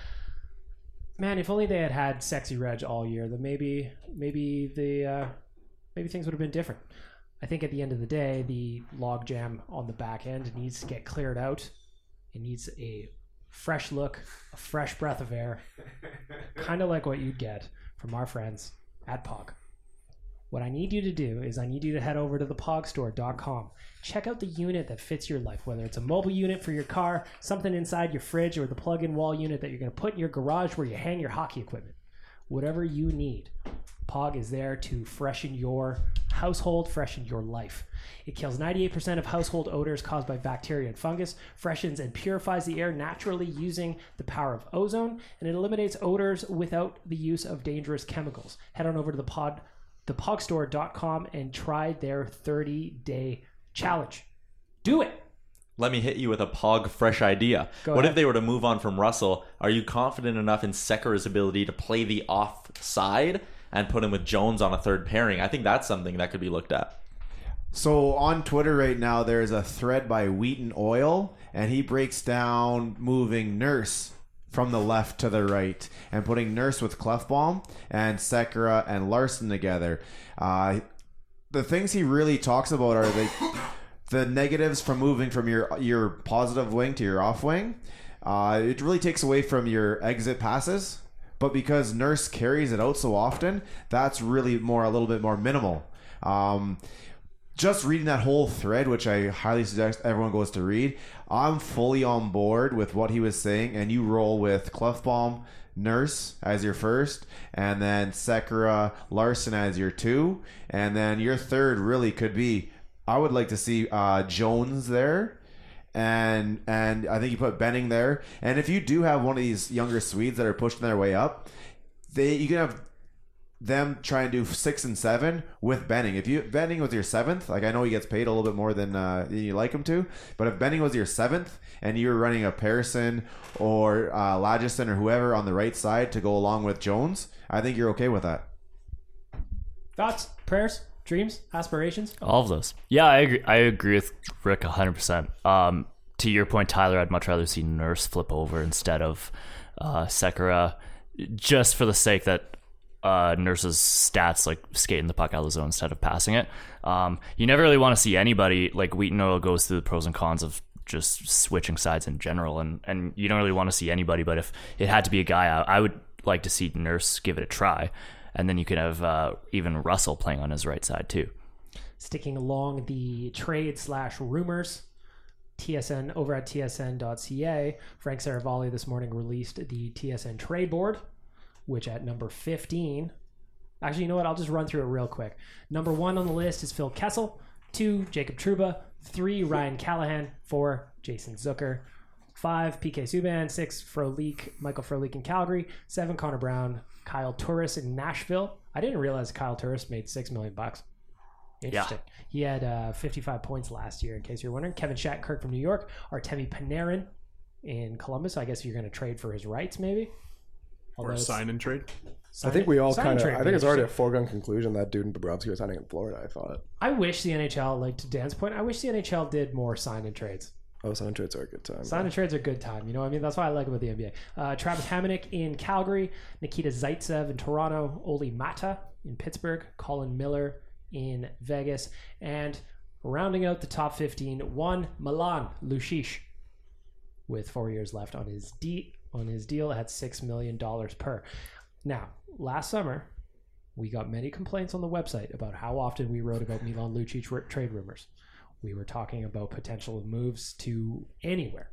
man, if only they had had Sexy Reg all year, then maybe maybe the uh, maybe things would have been different. I think at the end of the day, the logjam on the back end needs to get cleared out. It needs a fresh look, a fresh breath of air, kind of like what you'd get from our friends at P O G. What I need you to do is I need you to head over to the pog store dot com. Check out the unit that fits your life, whether it's a mobile unit for your car, something inside your fridge, or the plug-in wall unit that you're going to put in your garage where you hang your hockey equipment. Whatever you need, P O G is there to freshen your household, freshen your life. It kills ninety-eight percent of household odors caused by bacteria and fungus, freshens and purifies the air naturally using the power of ozone, and it eliminates odors without the use of dangerous chemicals. Head on over to the pod, the pog store dot com and try their thirty-day challenge. Do it! Let me hit you with a Pog fresh idea. Go what ahead. if they were to move on from Russell? Are you confident enough in Sekera's ability to play the offside and put him with Jones on a third pairing? I think that's something that could be looked at. So on Twitter right now, there's a thread by Wheaton Oil, and he breaks down moving Nurse from the left to the right and putting Nurse with Clefbaum and Sekera and Larson together. Uh, the things he really talks about are the the negatives from moving from your your positive wing to your off wing. Uh, it really takes away from your exit passes, but because Nurse carries it out so often, that's really more a little bit more minimal. Um, just reading that whole thread, which I highly suggest everyone goes to read, I'm fully on board with what he was saying, and you roll with Clefbaum, Nurse as your first, and then Sekera, Larson as your two, and then your third really could be, I would like to see uh, Jones there, and and I think you put Benning there, and if you do have one of these younger Swedes that are pushing their way up, they you can have them try and do six and seven with Benning. If you Benning was your seventh, like I know he gets paid a little bit more than, uh, than you like him to, but if Benning was your seventh and you were running a Pearson or uh, Lagesson or whoever on the right side to go along with Jones, I think you're okay with that. Thoughts, prayers, dreams, aspirations? All of those. Yeah, I agree. I agree with Rick one hundred percent. Um, to your point, Tyler, I'd much rather see Nurse flip over instead of uh, Sekera, just for the sake that uh, Nurse's stats, like skating the puck out of the zone instead of passing it. Um, you never really want to see anybody, like Wheaton Oil goes through the pros and cons of just switching sides in general, and, and you don't really want to see anybody, but if it had to be a guy, I, I would like to see Nurse give it a try. And then you could have uh, even Russell playing on his right side too. Sticking along the trade slash rumors, T S N over at T S N dot C A, Frank Saravalli this morning released the T S N trade board, which at number fifteen, actually, you know what? I'll just run through it real quick. Number one on the list is Phil Kessel, two, Jacob Trouba, three, Ryan Callahan, four, Jason Zucker, five, P K Subban, six, Frolik, Michael Frolik in Calgary, seven, Connor Brown, Kyle Turris in Nashville. I didn't realize Kyle Turris made six million bucks. Interesting. Yeah. He had uh, fifty-five points last year, in case you're wondering. Kevin Shattenkirk from New York. Artemi Panarin in Columbus. I guess you're going to trade for his rights, maybe. Or sign and trade. I think we all sign kind of. trade I would think be it's already a interesting. foregone conclusion that dude and Bobrovsky was signing in Florida. I thought. I wish the N H L, like to Dan's point, I wish the N H L did more sign and trades. Oh, sign trades are a good time. Sign and trades are a good time. You know what I mean? That's why I like about the N B A. Uh, Travis Hamonic in Calgary, Nikita Zaitsev in Toronto, Oli Mata in Pittsburgh, Colin Miller in Vegas, and rounding out the top fifteen, one Milan Lucic with four years left on his D on his deal at six million dollars per. Now, last summer, we got many complaints on the website about how often we wrote about Milan Lucic r- trade rumors. We were talking about potential moves to anywhere.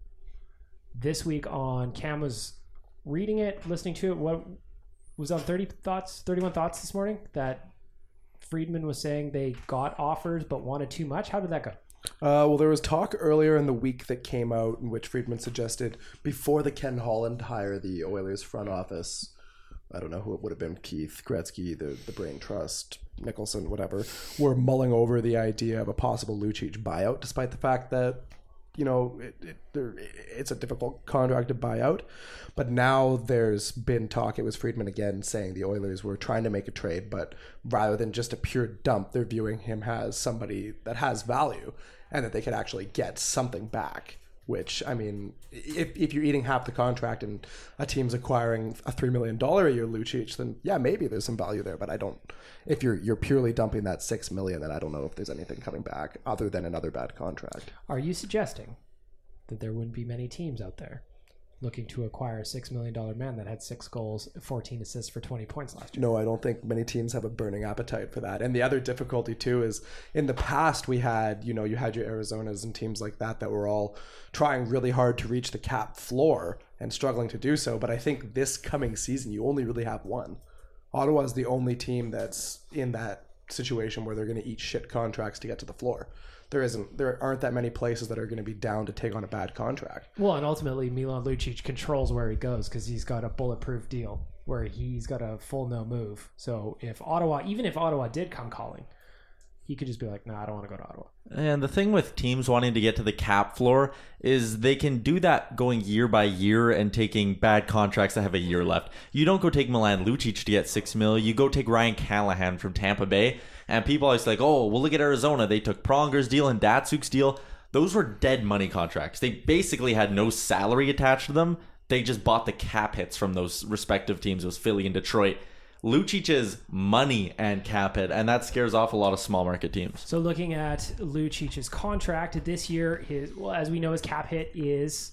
This week on Cam was reading it, listening to it. What was on thirty thoughts, thirty-one thoughts this morning that Friedman was saying they got offers but wanted too much. How did that go? Uh, well, there was talk earlier in the week that came out in which Friedman suggested before the Ken Holland hire, the Oilers front office, I don't know who it would have been, Keith, Gretzky, the, the Brain Trust, Nicholson, whatever, were mulling over the idea of a possible Lucic buyout, despite the fact that, you know, it, it, there, it's a difficult contract to buy out. But now there's been talk, it was Friedman again saying the Oilers were trying to make a trade, but rather than just a pure dump, they're viewing him as somebody that has value and that they could actually get something back. Which, I mean, if if you're eating half the contract and a team's acquiring a three million dollars a year Lucic, then yeah, maybe there's some value there. But I don't, if you're you're purely dumping that six million dollars, then I don't know if there's anything coming back other than another bad contract. Are you suggesting that there wouldn't be many teams out there looking to acquire a six million dollars man that had six goals, fourteen assists for twenty points last year? No, I don't think many teams have a burning appetite for that. And the other difficulty too is in the past we had, you know, you had your Arizonas and teams like that that were all trying really hard to reach the cap floor and struggling to do so. But I think this coming season, you only really have one. Ottawa is the only team that's in that situation where they're going to eat shit contracts to get to the floor. There isn't, there aren't that many places that are going to be down to take on a bad contract. Well, and ultimately Milan Lucic controls where he goes because he's got a bulletproof deal where he's got a full no move. So if Ottawa, even if Ottawa did come calling, he could just be like, no, nah, I don't want to go to Ottawa. And the thing with teams wanting to get to the cap floor is they can do that going year by year and taking bad contracts that have a year left. You don't go take Milan Lucic to get six mil. You go take Ryan Callahan from Tampa Bay. And people always like, oh, well, look at Arizona. They took Pronger's deal and Datsuk's deal. Those were dead money contracts. They basically had no salary attached to them. They just bought the cap hits from those respective teams. It was Philly and Detroit. Lucic is money and cap hit, and that scares off a lot of small market teams. So looking at Lucic's contract this year, his well, as we know, his cap hit is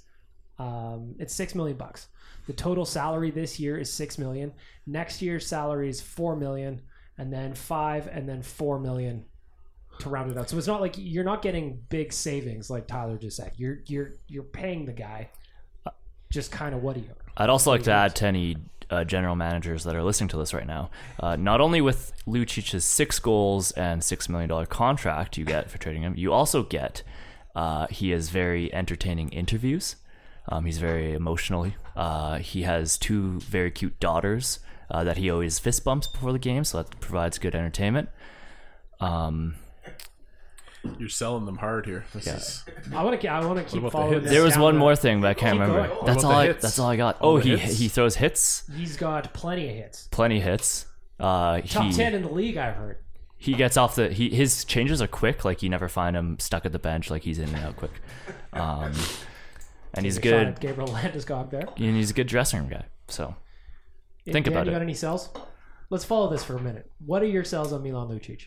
um, it's six million bucks. The total salary this year is six million. Next year's salary is four million, and then five, and then four million to round it out. So it's not like you're not getting big savings like Tyler just said. You're you're you're paying the guy just kind of what do you? I'd also like to add to any uh, general managers that are listening to this right now. Uh, not only with Lucic's six goals and six million dollar contract you get for trading him, you also get uh, he has very entertaining interviews. Um, he's very emotional. Uh, he has two very cute daughters uh, that he always fist bumps before the game, so that provides good entertainment. Um, You're selling them hard here. This Yeah. is I want to I want to keep about the following. hits? this there was down one the- more thing, but I can't Keep remember. going. That's What all. about the I, hits? that's all I got. All oh, the he hits? he throws hits, He's got plenty of hits. plenty hits. Uh, Top he, ten in the league, I've heard. he gets off the he his changes are quick. Like you never find him stuck at the bench. Like he's in and out quick. Um, and he's Take a shot good. at Gabriel Landeskog there. And he's a good dressing room guy. So think Dan, about you it. got any sells? Let's follow this for a minute. What are your sells on Milan Lucic?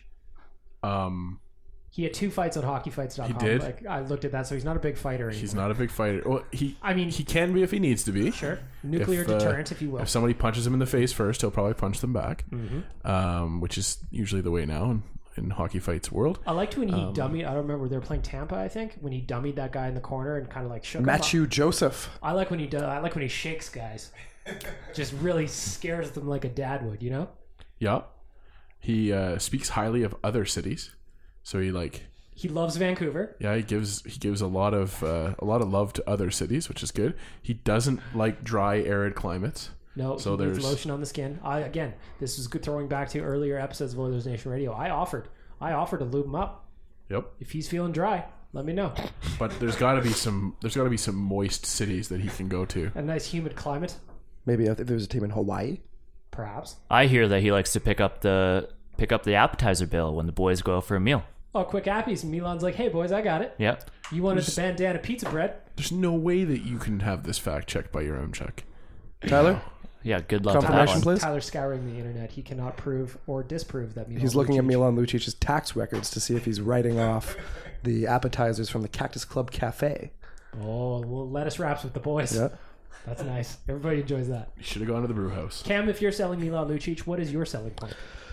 um He had two fights on hockey fights dot com. He did? Like, I looked at that, so he's not a big fighter anymore. he's not a big fighter. Well, he I mean- he can be if he needs to be. Sure. Nuclear If, uh, deterrent, if you will. If somebody punches him in the face first, he'll probably punch them back, Mm-hmm. um, which is usually the way now in, in hockey fights world. I liked when he um, dummied. I don't remember. They were playing Tampa, I think, when he dummied that guy in the corner and kind of like shook him. Matthew Joseph. I like when he does. I like when he shakes guys. Just really scares them like a dad would, you know? Yeah, he uh, speaks highly of other cities, so he like He loves Vancouver. yeah he gives he gives a lot of uh, a lot of love to other cities, which is good. He doesn't like dry, arid climates. No, So he needs there's- lotion on the skin. I again, this is good throwing back to earlier episodes of Oilers Nation Radio. I offered, I offered to lube him up. Yep. If he's feeling dry, let me know. But there's got to be some there's got to be some moist cities that he can go to. A nice humid climate, Maybe if there was a team in Hawaii. perhaps. I hear that he likes to pick up the pick up the appetizer bill when the boys go out for a meal. Oh, quick appies. And Milan's like, hey, boys, I got it. Yep. You wanted the bandana pizza bread. There's no way that you can have this fact checked by your own check. Tyler? yeah, good luck with that Confirmation, one. please. Tyler scouring the internet. He cannot prove or disprove that Milan He's looking at Lucic- Milan Lucic's tax records to see if he's writing off the appetizers from the Cactus Club Cafe. Oh, well, lettuce wraps with the boys. Yeah. That's nice. Everybody enjoys that. You should have gone to the brew house. Cam, if you're selling Milan Lucic, what is your selling point?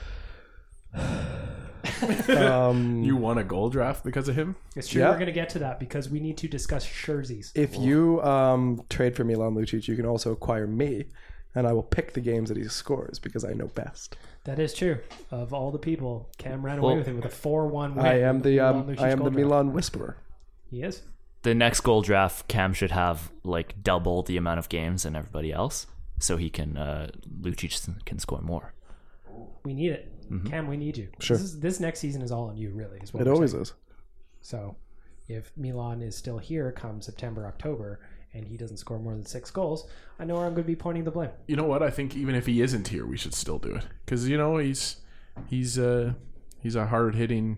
Um, You won a gold draft because of him? It's true. Yeah. We're going to get to that because we need to discuss jerseys. if you um, trade for Milan Lucic, you can also acquire me, and I will pick the games that he scores because I know best. That is true. Of all the people, Cam ran away Well, with it with a four one win. I am the Milan um, Lucic I am the gold draft. Milan whisperer. He is. The next goal draft, Cam should have like double the amount of games than everybody else, so he can uh, Lucic can score more. We need it. Mm-hmm. Cam, we need you. Sure. This, is, this next season is all on you, really. Is what It we're always saying. is. So if Milan is still here come September, October, and he doesn't score more than six goals, I know where I'm going to be pointing the blame. You know what? I think even if he isn't here, we should still do it because you know he's he's uh he's a hard hitting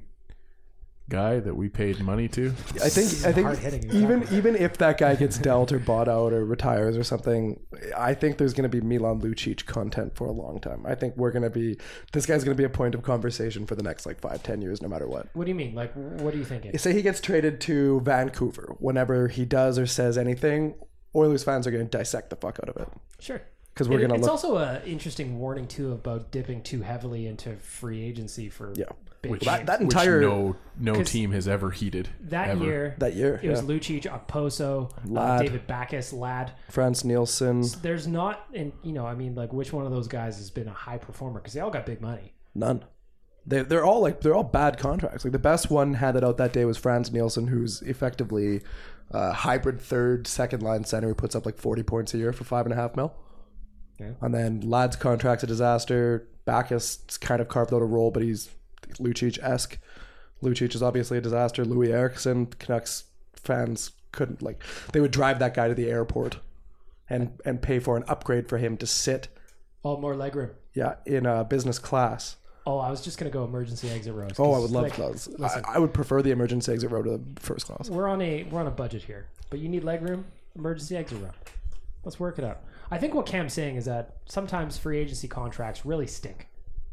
guy that we paid money to. I think I think hard-hitting, even exactly. even if that guy gets dealt or bought out or retires or something, I think there's going to be Milan Lucic content for a long time. I think we're going to be this guy's going to be a point of conversation for the next like five, ten years, no matter what. What do you mean? Like, what are you thinking? Say he gets traded to Vancouver. Whenever he does or says anything, Oilers fans are going to dissect the fuck out of it Sure. because we're It- going to it's look. also an interesting warning, too, about dipping too heavily into free agency for Yeah. big Which, names. that, that which entire no no 'Cause team has ever heated. That ever. year, that year, it was yeah. Lucic, Okposo, uh, Ladd. David Backus, Ladd. Franz Nielsen, There's not, and you know, I mean, like, which one of those guys has been a high performer? Because they all got big money. none. They they're all like they're all bad contracts. Like the best one handed out that day was Franz Nielsen, who's effectively a hybrid third, second line center who puts up like forty points a year for five and a half mil. Yeah. And then Ladd's contract's a disaster. Backus kind of carved out a role, but he's Lucic-esque. Lucic is obviously a disaster. Louis Eriksson, Canucks fans couldn't like they would drive that guy to the airport and and pay for an upgrade for him to sit All more legroom. yeah in uh, business class. Oh, I was just gonna go emergency exit rows. Oh, I 'cause, would love like, those. listen, I, I would prefer the emergency exit row to the first class. we're on a we're on a budget here, but you need legroom, emergency exit row. Let's work it out. I think what Cam's saying is that sometimes free agency contracts really stink,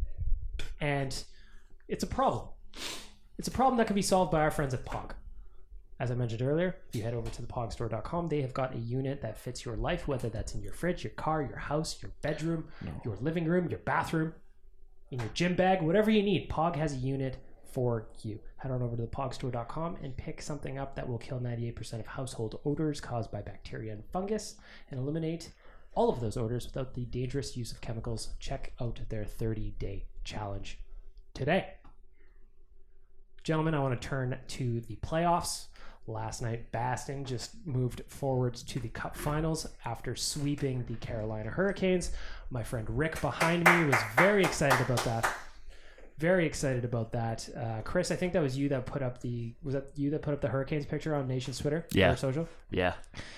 and it's a problem. It's a problem that can be solved by our friends at P O G. As I mentioned earlier, if you head over to the pog store dot com, they have got a unit that fits your life, whether that's in your fridge, your car, your house, your bedroom, your living room, your bathroom, in your gym bag, whatever you need. P O G has a unit for you. Head on over to the pog store dot com and pick something up that will kill ninety-eight percent of household odors caused by bacteria and fungus and eliminate all of those odors without the dangerous use of chemicals. Check out their thirty-day challenge today. Gentlemen, I want to turn to the playoffs. Last night, Basting just moved forward to the Cup Finals after sweeping the Carolina Hurricanes. My friend Rick behind me was very excited about that. Very excited about that. Uh, Chris, I think that was you that put up the was that you that put up the Hurricanes picture on Nation's Twitter? Yeah. Or social? Yeah.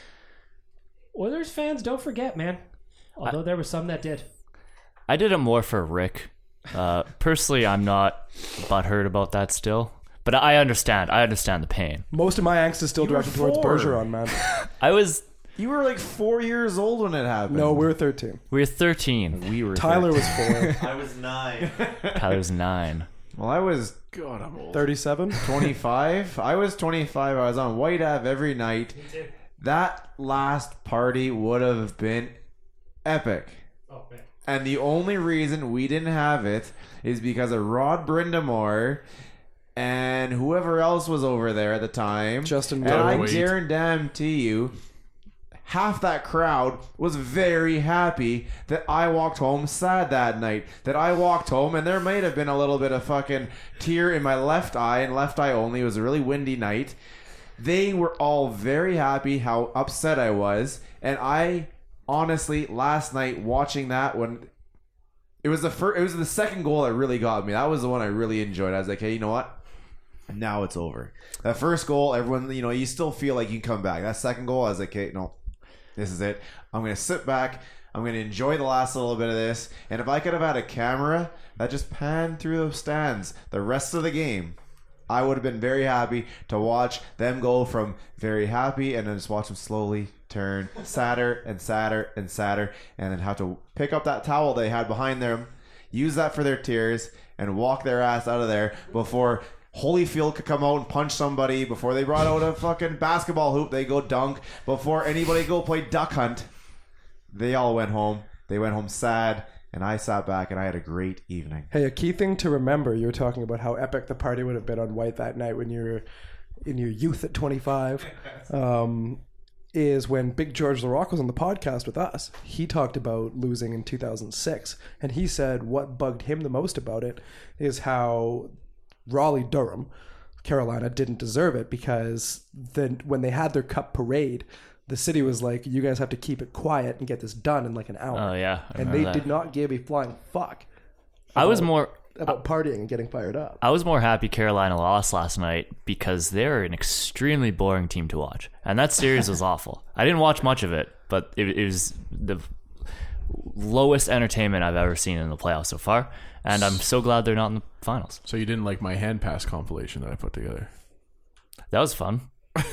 Oilers fans, don't forget, man. Although there was some that did. I did it more for Rick. Uh, personally, I'm not butthurt about that still. But I understand. I understand the pain. Most of my angst is still You were directed towards four. Bergeron, man. I was... You were like four years old when it happened. No, we were thirteen. We were thirteen. we were. Tyler was four. I was nine. Tyler's nine. Well, I was God, I'm old. thirty-seven? twenty-five. I was twenty-five. I was on White Ave every night. That last party would have been epic. Oh, man. And the only reason we didn't have it is because of Rod Brindamore and whoever else was over there at the time. Justin And I Wait. guarantee you, half that crowd was very happy that I walked home sad that night. That I walked home and there might have been a little bit of fucking tear in my left eye and left eye only. It was a really windy night. They were all very happy how upset I was. And I honestly, last night watching that when it was the first, it was the second goal that really got me. That was the one I really enjoyed. I was like, hey, you know what? Now it's over. That first goal, everyone, you know, you still feel like you can come back. That second goal, I was like, okay, no, this is it. I'm going to sit back. I'm going to enjoy the last little bit of this. And if I could have had a camera that just panned through those stands the rest of the game, I would have been very happy to watch them go from very happy and then just watch them slowly turn sadder and sadder and sadder, and then have to pick up that towel they had behind them, use that for their tears, and walk their ass out of there before Holyfield could come out and punch somebody, before they brought out a fucking basketball hoop, they go dunk, before anybody go play duck hunt. They all went home. They went home sad, and I sat back and I had a great evening. Hey, a key thing to remember, you were talking about how epic the party would have been on White that night when you were in your youth at twenty-five, um, is when Big George LaRock was on the podcast with us. He talked about losing in two thousand six, and he said what bugged him the most about it is how Raleigh-Durham, Carolina, didn't deserve it, because then when they had their cup parade, the city was like, you guys have to keep it quiet and get this done in like an hour. Oh yeah, I and remember they that. did not give a flying fuck. I was about- more about partying and getting fired up. I was more happy Carolina lost last night because they're an extremely boring team to watch, and that series was awful. I didn't watch much of it, but it, it was the lowest entertainment I've ever seen in the playoffs so far, and I'm so glad they're not in the finals. So you didn't like my hand pass compilation that I put together? That was fun.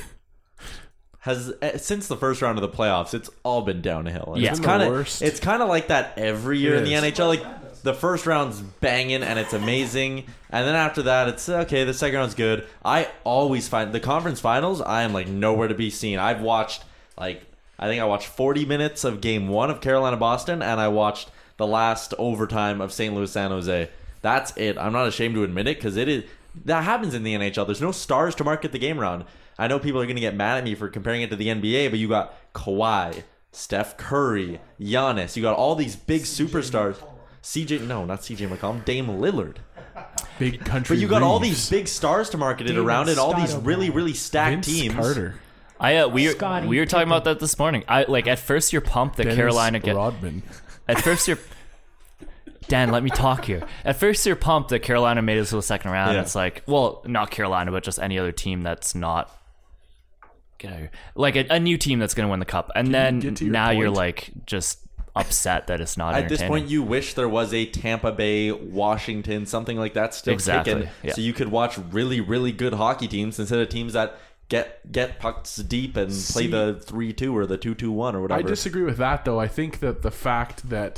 Has uh, since the first round of the playoffs, it's all been downhill. And Yeah. it's It's been the kind of worst. it's kind of like that every year It in the is. N H L. Like the first round's banging and it's amazing, and then after that, it's okay. The second round's good. I always find the conference finals. I am like nowhere to be seen. I've watched like I think I watched forty minutes of Game One of Carolina Boston, and I watched the last overtime of Saint Louis San Jose. That's it. I'm not ashamed to admit it, because it is that happens in the N H L. There's no stars to market the game around. I know people are going to get mad at me for comparing it to the N B A, but you got Kawhi, Steph Curry, Giannis. You got all these big superstars. C J, no, not C J McCollum, Dame Lillard. Big country. But you got all Reeves. these big stars to market it Damon around, and all these Stoudemire. really, really stacked Vince teams. Carter, I uh, we were, Scottie we were talking Pippen. about that this morning. I like at first you're pumped that Dennis Carolina get Rodman. at first you're Dan, let me talk here. At first you're pumped that Carolina made it to the second round. Yeah. It's like, well, not Carolina, but just any other team that's not get out of here. Like a, a new team that's going to win the cup. And then get to your now you're point? like just upset that it's not At this entertaining. point, you wish there was a Tampa Bay, Washington, something like that still Exactly, kicking, yeah. so you could watch really, really good hockey teams instead of teams that get get pucks deep and play See- the three two or the two two one or whatever. I disagree with that, though. I think that the fact that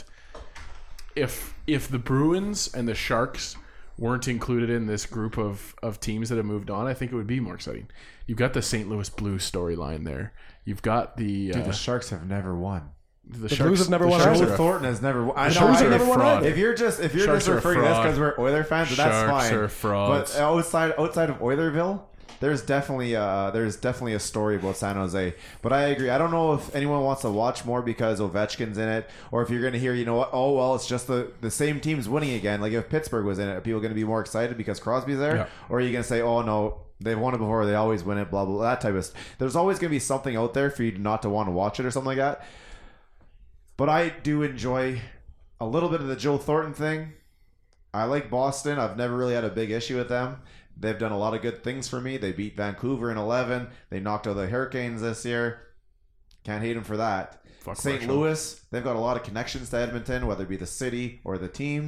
if if the Bruins and the Sharks weren't included in this group of, of teams that have moved on, I think it would be more exciting. You've got the Saint Louis Blues storyline there. You've got the uh, Dude, the Sharks have never won. the, The Sharks Blues have never the won Sharks either. are Joe a- Thornton has never won. I know, Sharks I- have never won fraud. either. If you're just if you're Sharks just are a referring to this fraud. because we're Oiler fans, that's Sharks fine. are frauds. But outside outside of Oilerville, there's definitely uh there's definitely a story about San Jose. But I agree. I don't know if anyone wants to watch more because Ovechkin's in it, or if you're going to hear, you know what? Oh well, it's just the the same team's winning again. Like if Pittsburgh was in it, are people going to be more excited because Crosby's there, Yeah. or are you going to say, oh no, they've won it before, they always win it, blah blah, blah that type of. St- There's always going to be something out there for you not to want to watch it or something like that. But I do enjoy a little bit of the Joe Thornton thing. I like Boston. I've never really had a big issue with them. They've done a lot of good things for me. They beat Vancouver in eleven. They knocked out the Hurricanes this year. Can't hate them for that. Fuck Saint Marshall. Louis, they've got a lot of connections to Edmonton, whether it be the city or the team.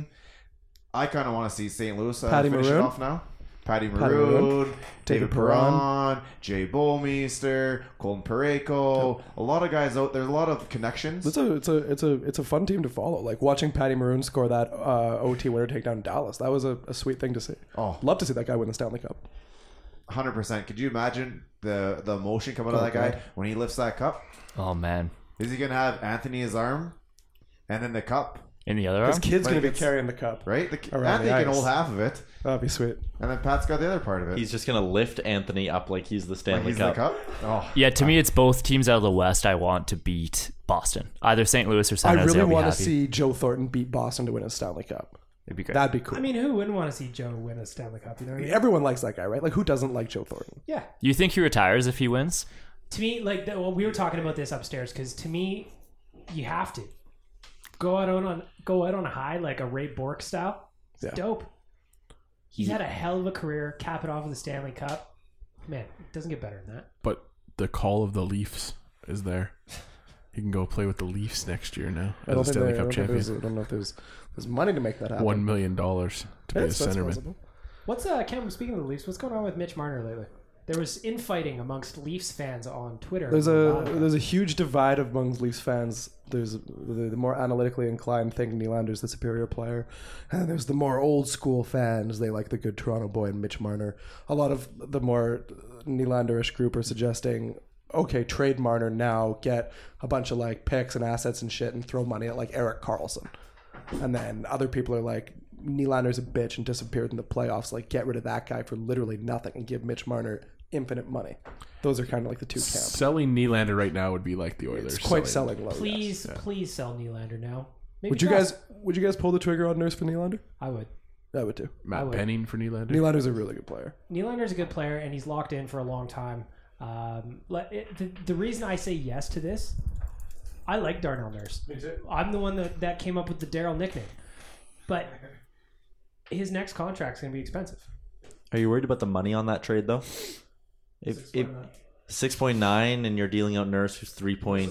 I kind of want to see Saint Louis uh, Patty finish it Maroon? off now. Patty Patty Maroon, Maroon, David David Perron. Perron, Jay Bowmeister, Colton Parayko. A lot of guys out there. A lot of connections. It's a it's a it's a it's a fun team to follow. Like watching Patty Maroon score that uh, O T winner takedown in Dallas. That was a, a sweet thing to see. Oh. Love to see that guy win the Stanley Cup. one hundred percent. Could you imagine the the emotion coming out Oh, of that guy God. when he lifts that cup? Oh man. Is he going to have Anthony his arm and then the cup, In the other His arm? kid's Like going to be it's- carrying the cup. right? The, Around Anthony the can ice. hold half of it, That'd be sweet. and then Pat's got the other part of it. He's just gonna lift Anthony up like he's the Like Stanley he's Cup. the cup. Oh, Yeah, to me it's both teams out of the West I want to beat Boston. Either Saint Louis or San I Jose. really I'll be want to happy. see Joe Thornton beat Boston to win a Stanley Cup. It'd be great. That'd be cool. I mean, who wouldn't want to see Joe win a Stanley Cup? You know what I mean? Everyone likes that guy, right? Like who doesn't like Joe Thornton? Yeah. You think he retires if he wins? To me, like, the, well, we were talking about this upstairs because to me, you have to go out on go out on a high like a Ray Bork style. It's Yeah. dope. He's had a hell of a career. Cap it off with the Stanley Cup. Man, it doesn't get better than that. But the call of the Leafs is there. He can go play with the Leafs next year now I don't as a think Stanley there- I Cup don't think there's- champion. I don't know if there's there's money to make that happen. One million dollars to be a That's, that's centerman. possible. What's uh, Cam? Speaking of the Leafs, what's going on with Mitch Marner lately? There was infighting amongst Leafs fans on Twitter. There's a while ago. there's a huge divide among Leafs fans. There's the, the more analytically inclined think Nylander's the superior player, and there's the more old school fans. They like the good Toronto boy and Mitch Marner. A lot of the more Nylander-ish group are suggesting, okay, trade Marner now, get a bunch of like picks and assets and shit, and throw money at like Erik Karlsson. And then other people are like, Nylander's a bitch and disappeared in the playoffs. Like, get rid of that guy for literally nothing and give Mitch Marner infinite money. Those are kind of like the two camps. Selling Nylander right now would be like the Oilers. It's quite selling low. Please, yes. please sell Nylander now. Maybe Would you try. guys would you guys pull the trigger on Nurse for Nylander? I would. I would too. Matt would. Penning for Nylander. Nylander's a really good player. Nylander's a good player, and he's locked in for a long time. Um, let- it, the, the reason I say yes to this, I like Darnell Nurse. Me too. I'm the one that, that came up with the Daryl nickname. But his next contract's going to be expensive. Are you worried about the money on that trade though? If if six point nine and you're dealing out Nurse who's three point,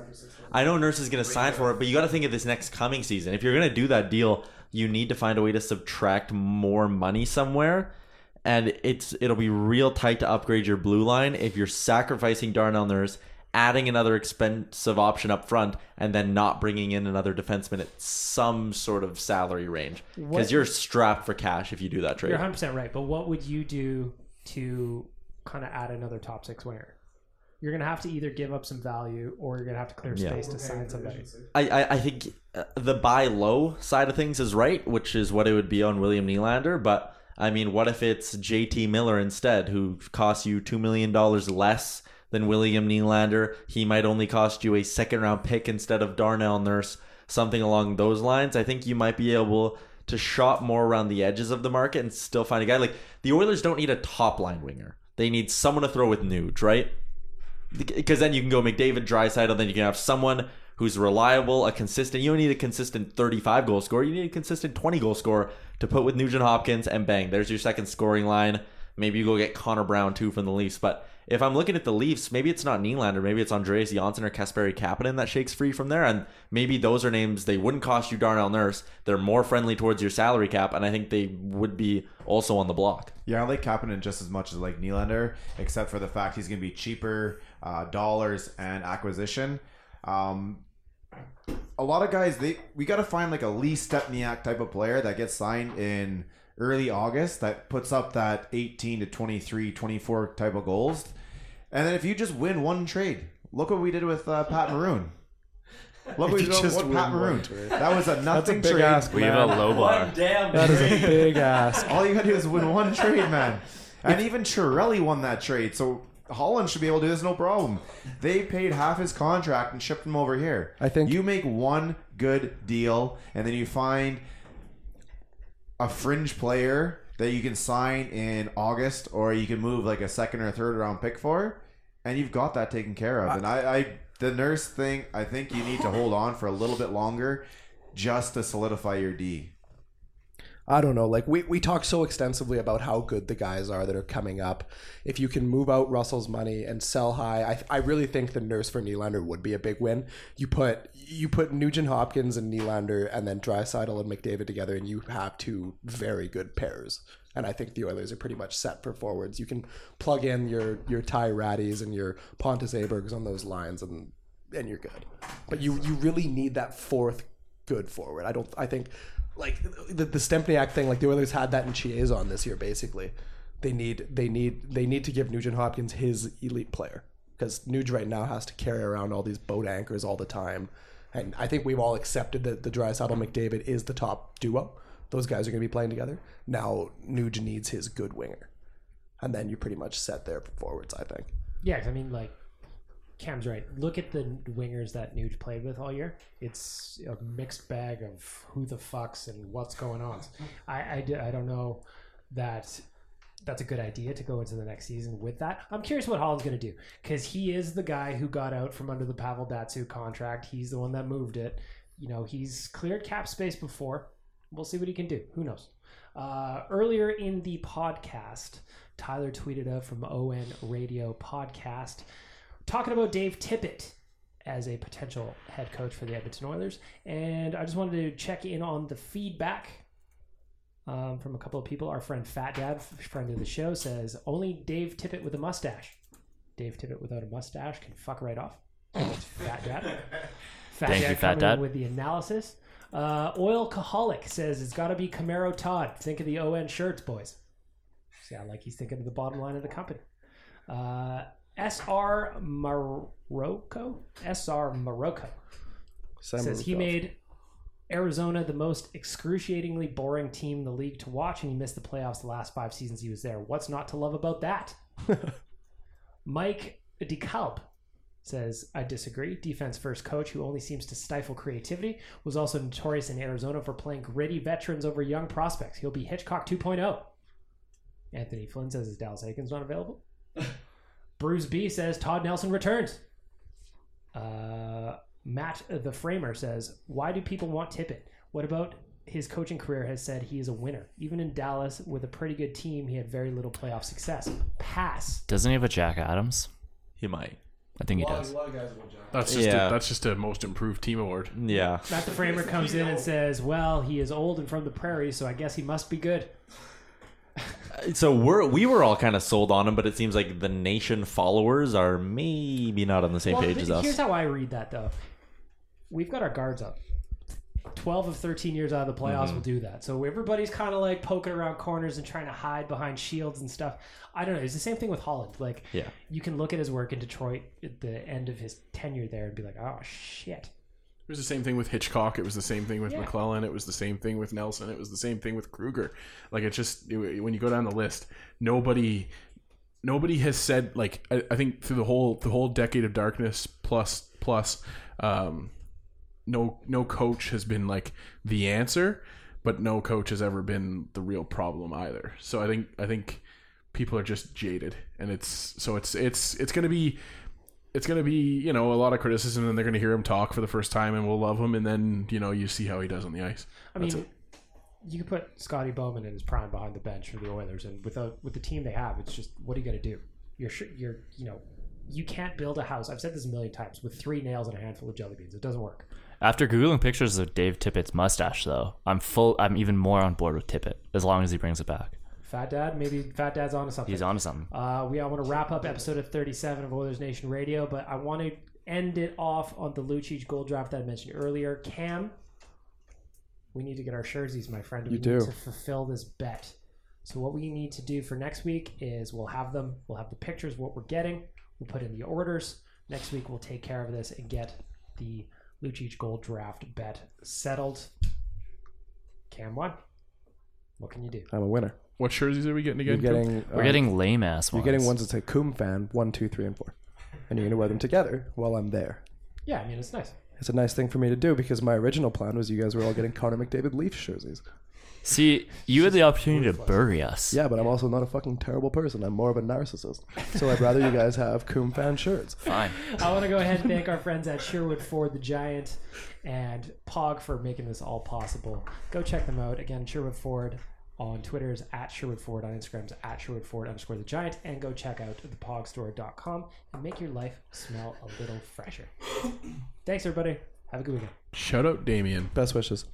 I know Nurse is going to sign for it, but you got to think of this next coming season. If you're going to do that deal, you need to find a way to subtract more money somewhere, and it's it'll be real tight to upgrade your blue line if you're sacrificing Darnell Nurse, adding another expensive option up front, and then not bringing in another defenseman at some sort of salary range, What- because you're strapped for cash if you do that trade. You're one hundred percent right, but what would you do to kind of add another top six winger? You're going to have to either give up some value or you're going to have to clear Yeah. space to sign somebody. I, I, I think uh, the buy low side of things is right, which is what it would be on William Nylander. But I mean, what if it's J T Miller instead, who costs you two million dollars less than William Nylander? He might only cost you a second round pick instead of Darnell Nurse, something along those lines. I think you might be able to shop more around the edges of the market and still find a guy. Like, the Oilers don't need a top line winger. They need someone to throw with Nuge, right? Because then you can go McDavid, Draisaitl, then you can have someone who's reliable, a consistent. You don't need a consistent thirty-five goal scorer. You need a consistent twenty goal scorer to put with Nugent Hopkins, and bang, there's your second scoring line. Maybe you go get Connor Brown too from the Leafs. But if I'm looking at the Leafs, maybe it's not Nylander, maybe it's Andreas Janssen or Kasperi Kapanen that shakes free from there, and maybe those are names. They wouldn't cost you Darnell Nurse. They're more friendly towards your salary cap, and I think they would be also on the block. Yeah, I like Kapanen just as much as like Nylander, except for the fact he's going to be cheaper uh, dollars and acquisition. Um, a lot of guys, they we got to find like a Lee Stepniak type of player that gets signed in early August that puts up that eighteen to twenty-three, twenty-four type of goals. And then if you just win one trade, look what we did with uh, Pat Maroon. Look what we you did just with win Pat one Maroon. trade. That was a nothing big trade. ask, We have a low bar. That is a big ask. All you gotta do is win one trade, man. And even Chiarelli won that trade, so Holland should be able to do this no problem. They paid half his contract and shipped him over here. I think- you make one good deal, and then you find a fringe player that you can sign in August, or you can move like a second or third round pick for, and you've got that taken care of. And I, I the Nurse thing, I think you need to hold on for a little bit longer just to solidify your D. I don't know. Like we, we talk so extensively about how good the guys are that are coming up. If you can move out Russell's money and sell high, I I really think the Nurse for Nylander would be a big win. You put you put Nugent Hopkins and Nylander and then Draisaitl and McDavid together, and you have two very good pairs. And I think the Oilers are pretty much set for forwards. You can plug in your your Ty Ratties and your Pontus Abergs on those lines, and and you're good. But you you really need that fourth good forward. I don't. I think. Like the, the Stempniak thing, like the Oilers had that in Chiazon this year. Basically, they need they need they need to give Nugent Hopkins his elite player, because Nuge right now has to carry around all these boat anchors all the time, and I think we've all accepted that the Draisaitl McDavid is the top duo. Those guys are going to be playing together. Now Nuge needs his good winger, and then you're pretty much set there for forwards. I think. Yeah, 'cause I mean, like, Cam's right. Look at the wingers that Nuge played with all year. It's a mixed bag of who the fucks and what's going on. I, I, I don't know that that's a good idea to go into the next season with that. I'm curious what Holland's going to do, because he is the guy who got out from under the Pavel Datsyuk contract. He's the one that moved it. You know, he's cleared cap space before. We'll see what he can do. Who knows? Uh, earlier in the podcast, Tyler tweeted out from O N Radio Podcast, talking about Dave Tippett as a potential head coach for the Edmonton Oilers. And I just wanted to check in on the feedback um, from a couple of people. Our friend Fat Dad, friend of the show, says only Dave Tippett with a mustache. Dave Tippett without a mustache can fuck right off. Fat Dad. Fat Thank Dad you, Fat coming in Dad. with the analysis. Uh, Oil Caholic says it's got to be Camaro Todd. Think of the O N shirts, boys. See, I like he's thinking of the bottom line of the company. Uh, S R Morocco? S R Morocco says he made Arizona the most excruciatingly boring team in the league to watch, and he missed the playoffs the last five seasons he was there. What's not to love about that? Mike DeKalb says, I disagree. Defense first coach who only seems to stifle creativity was also notorious in Arizona for playing gritty veterans over young prospects. He'll be Hitchcock two point oh. Anthony Flynn says, is Dallas Aikens not available? Bruce B says, Todd Nelson returns. Uh, Matt the Framer says, why do people want Tippett? What about his coaching career has said he is a winner? Even in Dallas with a pretty good team, he had very little playoff success. Pass. Doesn't he have a Jack Adams? He might. I think he does. That's just Yeah. a, that's just a most improved team award. Yeah. Matt the Framer comes in and says, well, he is old and from the prairie, so I guess he must be good. So we're we were all kind of sold on him, but it seems like the nation followers are maybe not on the same Well, page th- as us. here's how I read that, though. We've got our guards up. twelve of thirteen years out of the playoffs Mm-hmm. will do that. So everybody's kind of like poking around corners and trying to hide behind shields and stuff. I don't know. It's the same thing with Holland. Like, Yeah. you can look at his work in Detroit at the end of his tenure there and be like, oh, shit. It was the same thing with Hitchcock. It was the same thing with Yeah. McClellan. It was the same thing with Nelson. It was the same thing with Kruger. Like, it just it, when you go down the list, nobody nobody has said, like, I, I think through the whole the whole decade of darkness plus plus um, no no coach has been like the answer, but no coach has ever been the real problem either. So I think I think people are just jaded, and it's so it's it's it's going to be. It's going to be, you know, a lot of criticism, and they're going to hear him talk for the first time, and we'll love him, and then, you know, you see how he does on the ice. I That's mean, it. you could put Scotty Bowman in his prime behind the bench for the Oilers, and with a, with the team they have, it's just, what are you going to do? You're, sh- you're, you know, you can't build a house. I've said this a million times with three nails and a handful of jelly beans. It doesn't work. After Googling pictures of Dave Tippett's mustache, though, I'm full. I'm even more on board with Tippett as long as he brings it back. Fat Dad, maybe Fat Dad's onto something. He's onto something. Uh, we I want to wrap up episode of thirty-seven of Oilers Nation Radio, but I want to end it off on the Lucic gold draft that I mentioned earlier. Cam, we need to get our jerseys, my friend. We You need do. to fulfill this bet. So what we need to do for next week is we'll have them. We'll have the pictures, what we're getting. We'll put in the orders. Next week we'll take care of this and get the Lucic gold draft bet settled. Cam won. What can you do? I'm a winner. What jerseys are we getting You're again? Coop? getting We're um, getting lame ass you're ones. getting ones that say Coom fan one, two, three, and four, and you're gonna wear them together while I'm there. Yeah, I mean it's nice. It's a nice thing for me to do because my original plan was you guys were all getting Connor McDavid Leafs jerseys. See, you had the opportunity to bury us. Yeah, but I'm also not a fucking terrible person. I'm more of a narcissist. So I'd rather you guys have Coom fan shirts. Fine. I want to go ahead and thank our friends at Sherwood Ford the Giant and Pog for making this all possible. Go check them out. Again, Sherwood Ford on Twitter is at Sherwood Ford, on Instagram is at Sherwood Ford underscore the Giant, and go check out the pog store dot com and make your life smell a little fresher. Thanks, everybody. Have a good weekend. Shout out Damien. Best wishes.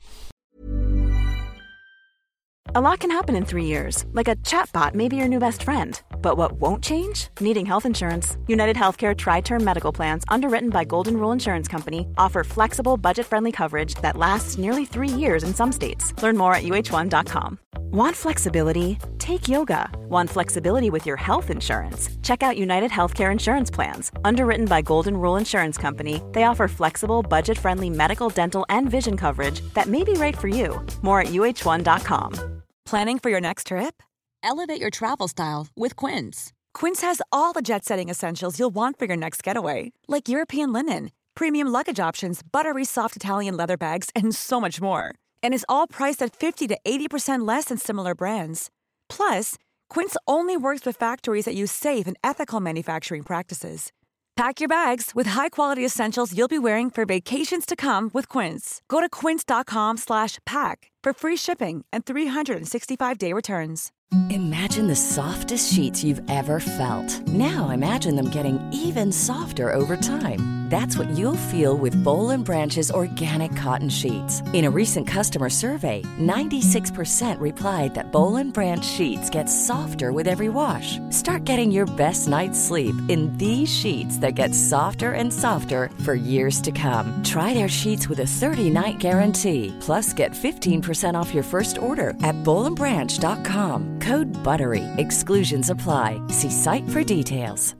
A lot can happen in three years, like a chatbot may be your new best friend. But what won't change? Needing health insurance. United Healthcare Tri-Term Medical Plans, underwritten by Golden Rule Insurance Company, offer flexible, budget-friendly coverage that lasts nearly three years in some states. Learn more at U H one dot com. Want flexibility? Take yoga. Want flexibility with your health insurance? Check out United Healthcare Insurance Plans. Underwritten by Golden Rule Insurance Company, they offer flexible, budget-friendly medical, dental, and vision coverage that may be right for you. More at U H one dot com. Planning for your next trip? Elevate your travel style with Quince. Quince has all the jet-setting essentials you'll want for your next getaway, like European linen, premium luggage options, buttery soft Italian leather bags, and so much more. And is all priced at fifty to eighty percent less than similar brands. Plus, Quince only works with factories that use safe and ethical manufacturing practices. Pack your bags with high-quality essentials you'll be wearing for vacations to come with Quince. Go to quince dot com slash pack for free shipping and three sixty-five day returns. Imagine the softest sheets you've ever felt. Now imagine them getting even softer over time. That's what you'll feel with Boll and Branch's organic cotton sheets. In a recent customer survey, ninety-six percent replied that Boll and Branch sheets get softer with every wash. Start getting your best night's sleep in these sheets that get softer and softer for years to come. Try their sheets with a thirty-night guarantee. Plus, get fifteen percent off your first order at boll and branch dot com. Code BUTTERY. Exclusions apply. See site for details.